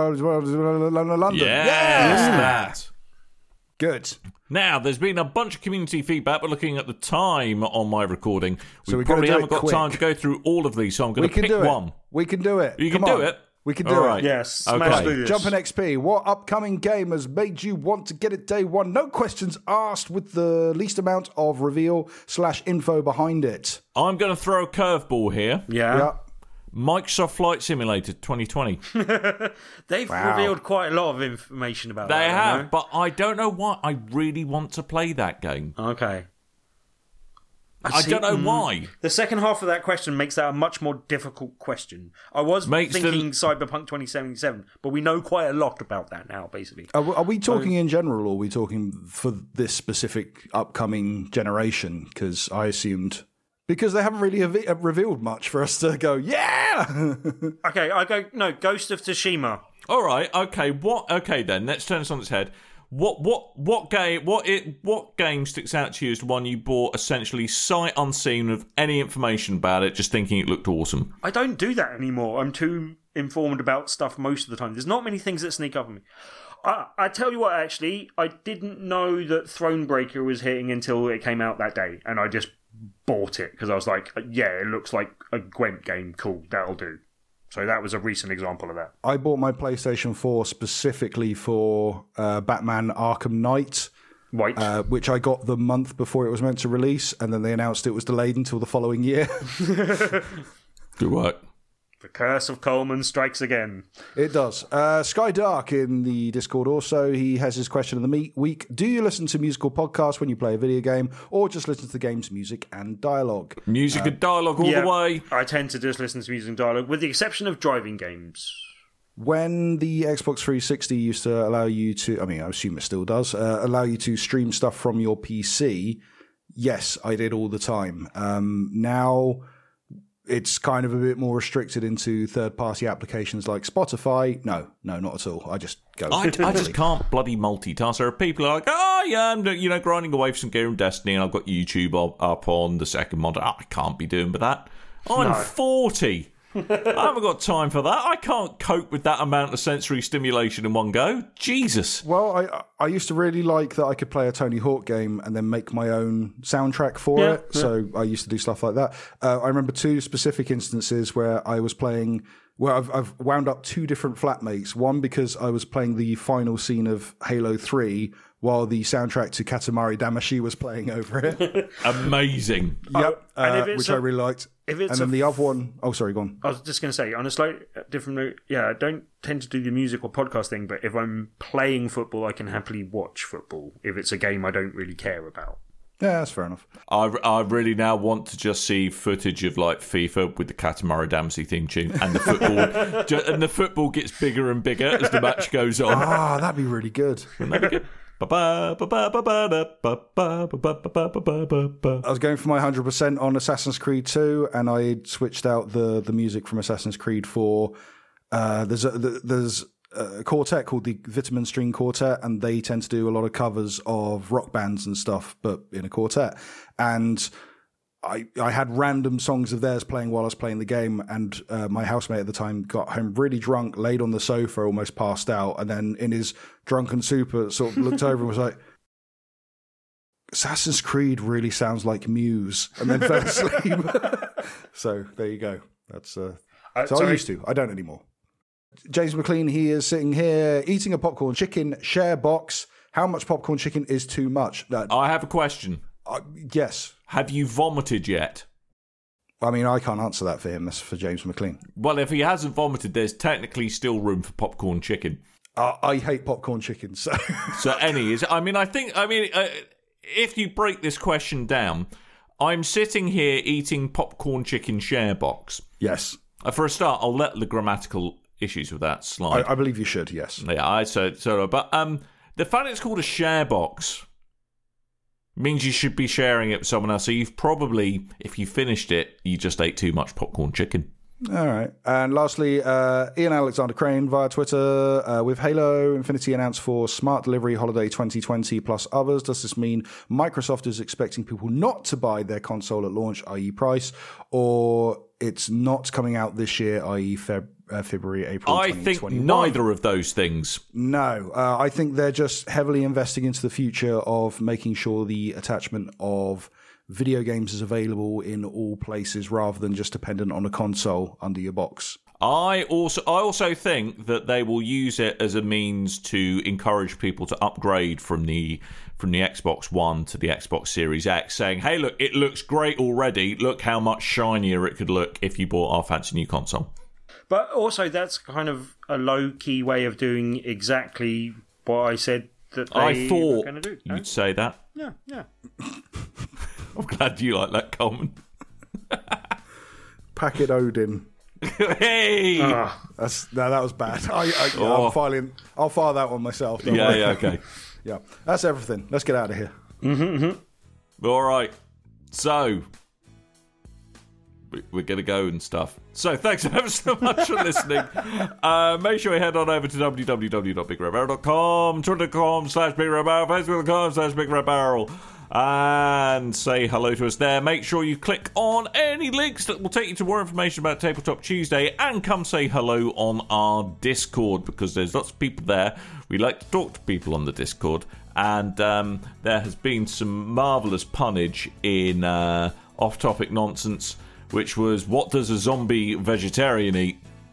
London. Yes, Yeah. that. Good. Now, there's been a bunch of community feedback, but looking at the time on my recording, we So we're gonna probably do haven't it got quick. time to go through all of these, so I'm going We to can pick do it. one. We can do it. You Come can on. do it? We can do All it. right. Yes, smash Okay. through this. Jumpin' X P, what upcoming game has made you want to get it day one? No questions asked, with the least amount of reveal slash info behind it. I'm going to throw a curveball here. Yeah. Yeah. Microsoft Flight Simulator twenty twenty. They've Wow. revealed quite a lot of information about They that. I have, know. but I don't know why. I really want to play that game. Okay. I See, don't know mm, why. The second half of that question makes that a much more difficult question. I was Makes the- thinking Cyberpunk twenty seventy-seven, but we know quite a lot about that now, basically. Are, we- are we talking in general, or are we talking for this specific upcoming generation? Because I assumed... Because they haven't really have revealed much for us to go, yeah! Okay, I go, no, Ghost of Tsushima. All right, okay. What? Okay, then let's turn this on its head. What? What? What game? What? It? What game sticks out to you as the one you bought essentially sight unseen with any information about it, just thinking it looked awesome? I don't do that anymore. I'm too informed about stuff most of the time. There's not many things that sneak up on me. I, I tell you what, actually, I didn't know that Thronebreaker was hitting until it came out that day, and I just bought it because I was like, yeah, it looks like a Gwent game. Cool, that'll do. So that was a recent example of that. I bought my PlayStation four specifically for uh, Batman Arkham Knight, Right. uh, which I got the month before it was meant to release, and then they announced it was delayed until the following year. Good work. The curse of Coleman strikes again. It does. Uh, Sky Dark in the Discord also, he has his question of the me- week. Do you listen to musical podcasts when you play a video game, or just listen to the game's music and dialogue? Music and dialogue all Yeah, the way. I tend to just listen to music and dialogue, with the exception of driving games. When the Xbox three sixty used to allow you to, I mean, I assume it still does, uh, allow you to stream stuff from your P C, yes, I did all the time. Um, now it's kind of a bit more restricted into third-party applications like Spotify. No, no, not at all. I just go. I, I just can't bloody multitask. There are people who are like, oh yeah, I'm you know grinding away for some gear and Destiny, and I've got YouTube up, up on the second monitor. I can't be doing with that. I'm no. forty. I haven't got time for that. I can't cope with that amount of sensory stimulation in one go. Jesus. Well, I I used to really like that I could play a Tony Hawk game and then make my own soundtrack for yeah, it. Yeah. So I used to do stuff like that. Uh, I remember two specific instances where I was playing. Well, I've, I've wound up two different flatmates. One because I was playing the final scene of Halo three while the soundtrack to Katamari Damacy was playing over it. Amazing. Yep, oh, uh, which a, I really liked. If it's and then a, the other one... Oh, sorry, go on. I was just going to say, on a slight different note, yeah, I don't tend to do the music or podcast thing, but if I'm playing football, I can happily watch football if it's a game I don't really care about. Yeah, that's fair enough. I, I really now want to just see footage of like FIFA with the Katamari Damacy theme tune, and the football and the football gets bigger and bigger as the match goes on. Ah, oh, that'd be really good. That'd be good. I was going for my one hundred percent on Assassin's Creed two, and I switched out the, the music from Assassin's Creed four. Uh, there's a, there's a quartet called the Vitamin String Quartet, and they tend to do a lot of covers of rock bands and stuff, but in a quartet. And I I had random songs of theirs playing while I was playing the game, and uh, my housemate at the time got home really drunk, laid on the sofa, almost passed out, and then in his drunken stupor sort of looked over and was like, Assassin's Creed really sounds like Muse, and then fell asleep. So there you go. That's uh, uh so sorry. I used to. I don't anymore. James McLean, he is sitting here eating a popcorn chicken share box. How much popcorn chicken is too much? Uh, I have a question. Uh, yes. Have you vomited yet? I mean, I can't answer that for him. That's for James McLean. Well, if he hasn't vomited, there's technically still room for popcorn chicken. Uh, I hate popcorn chicken, so... so any is... I mean, I think... I mean, uh, if you break this question down, I'm sitting here eating popcorn chicken share box. Yes. Uh, for a start, I'll let the grammatical issues with that slide. I, I believe you should, yes. Yeah, I so... so but um, the fact it's called a share box means you should be sharing it with someone else. So you've probably, if you finished it, you just ate too much popcorn chicken. All right. And lastly, uh, Ian Alexander Crane via Twitter. Uh, with Halo Infinity announced for Smart Delivery Holiday twenty twenty plus others, does this mean Microsoft is expecting people not to buy their console at launch, that is price, or it's not coming out this year, that is Feb- uh, February, April I twenty twenty-one? think neither of those things. No. Uh, I think they're just heavily investing into the future of making sure the attachment of video games is available in all places rather than just dependent on a console under your box. I also I also think that they will use it as a means to encourage people to upgrade from the from the Xbox One to the Xbox Series X, saying, hey, look, it looks great already. Look how much shinier it could look if you bought our fancy new console. But also that's kind of a low-key way of doing exactly what I said that they I thought were going to do. You'd no? say that. Yeah, yeah. I'm glad you like that, Coleman. Packet Odin. Hey! Uh, That's, no, that was bad. I, I, oh. I'm filing, I'll file that one myself. Don't yeah, worry. yeah, okay. Yeah, that's everything. Let's get out of here. Mm-hmm, mm-hmm. All right. So, we're going to go and stuff. So, thanks ever so much for listening. Uh, make sure you head on over to w w w dot big red barrel dot com, twitter dot com slash big red barrel, facebook dot com slash big red barrel, and say hello to us there. Make sure you click on any links that will take you to more information about Tabletop Tuesday, and come say hello on our Discord, because there's lots of people there. We like to talk to people on the Discord, and um, there has been some marvellous punnage in uh, off-topic nonsense, which was, what does a zombie vegetarian eat?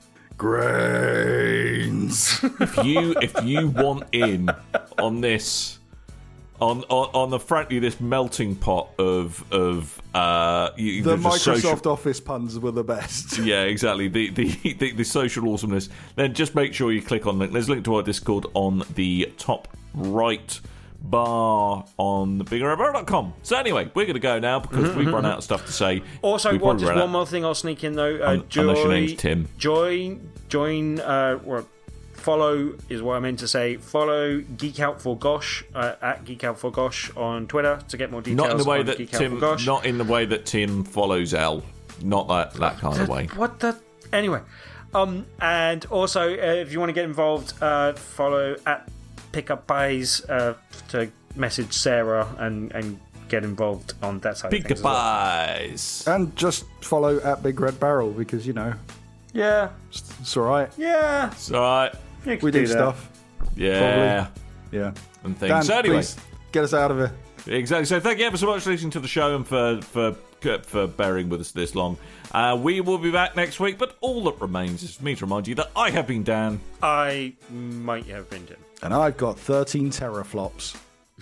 Grains. If you if you want in on this, on on, on the frankly this melting pot of of uh, you, the Microsoft social... Office puns were the best. Yeah, exactly. The, the the the social awesomeness. Then just make sure you click on link. There's a link to our Discord on the top right bar on the big red barrel dot com. So anyway, we're going to go now because mm-hmm, we've mm-hmm. run out of stuff to say. Also, what, just one more thing I'll sneak in though. Uh, Un- joy, unless your name's Tim. Join, join, uh, well, follow is what I meant to say. Follow Geek Out for Gosh uh, at Geek Out for Gosh on Twitter to get more details. Not in the way on that Geek Out Tim. for Gosh. Not in the way that Tim follows L. Not that that kind of way. What the? Anyway, um, and also uh, if you want to get involved, uh, follow at Pickup Buys uh, to message Sarah and and get involved on that side. Big of things as well. goodbyes. And just follow at Big Red Barrel because, you know, Yeah, it's, it's all right. yeah. It's all right. You can We do, that. stuff. Yeah. Yeah. And things. Dan, so anyway, please get us out of here. exactly. So thank you ever so much for listening to the show and for for for bearing with us this long. Uh, we will be back next week, but all that remains is for me to remind you that I have been Dan. I might have been Tim. And I've got thirteen teraflops.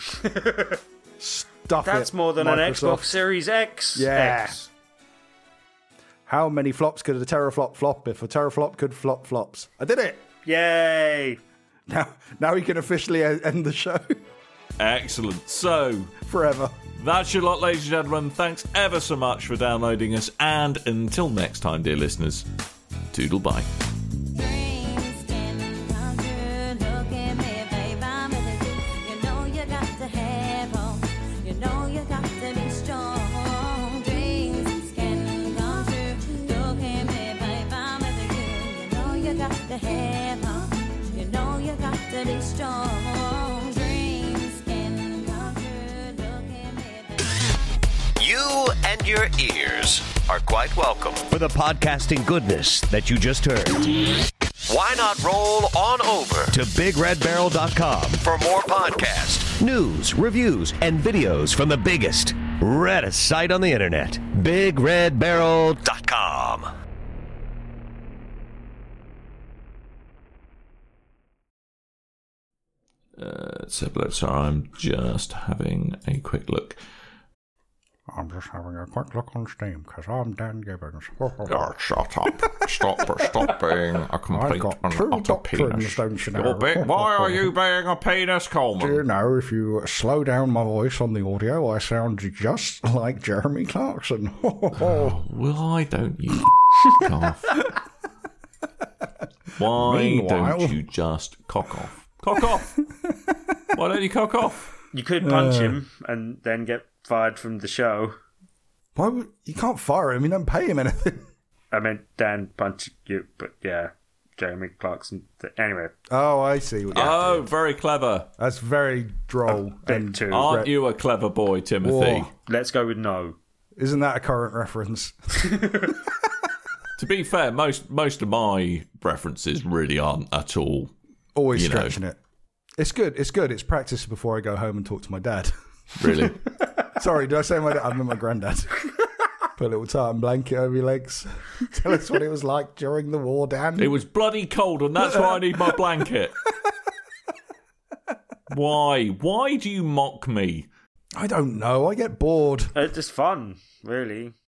Stuff That's it, more than an Microsoft. Xbox Series X. Yeah. X. How many flops could a teraflop flop if a teraflop could flop flops? I did it! Yay! Now, now we can officially e- end the show Excellent. So forever. that's your lot, ladies and gentlemen. Thanks ever so much for downloading us, and until next time, dear listeners, toodle bye. Dreams can come true. Look at me, babe, I'm with you. You know you got to have hope. You know you got to be strong. Dreams can come true. Look at me, babe, I'm with you. You know you got to have hope. You know you got to be strong. Dreams can come true. Look at me, babe. You and your ears are quite welcome for the podcasting goodness that you just heard. Why not roll on over to big red barrel dot com for more podcasts, news, reviews, and videos from the biggest, reddest site on the internet, big red barrel dot com. Uh, so, sorry, I'm just having a quick look. I'm just having a quick look on Steam because I'm Dan Gibbons. Oh, shut up. Stop, stop being a complete got and two utter doctrines, penis. don't you know? You're big, why are you being a penis, Do Coleman? you know, if you slow down my voice on the audio, I sound just like Jeremy Clarkson. Why don't you off? Why Meanwhile- don't you just cock off? Cock off! Why don't you cock off? You could punch him and then get fired from the show. Why would, you can't fire him, you don't pay him anything. I meant Dan punch you, but yeah, Jeremy Clarkson. Anyway, Oh, I see. What you're Oh, doing. very clever. That's very droll. bit and too. Aren't re- you a clever boy, Timothy? Whoa. let's go with no. Isn't that a current reference? To be fair, most most of my references really aren't at all. Always You know. stretching it. It's good. It's good. It's practice before I go home and talk to my dad. Really. Sorry, did I say my dad? I meant my granddad. Put a little tartan blanket over your legs. Tell us what it was like during the war, Dan. It was bloody cold, and that's why I need my blanket. Why? Why do you mock me? I don't know. I get bored. It's just fun, really.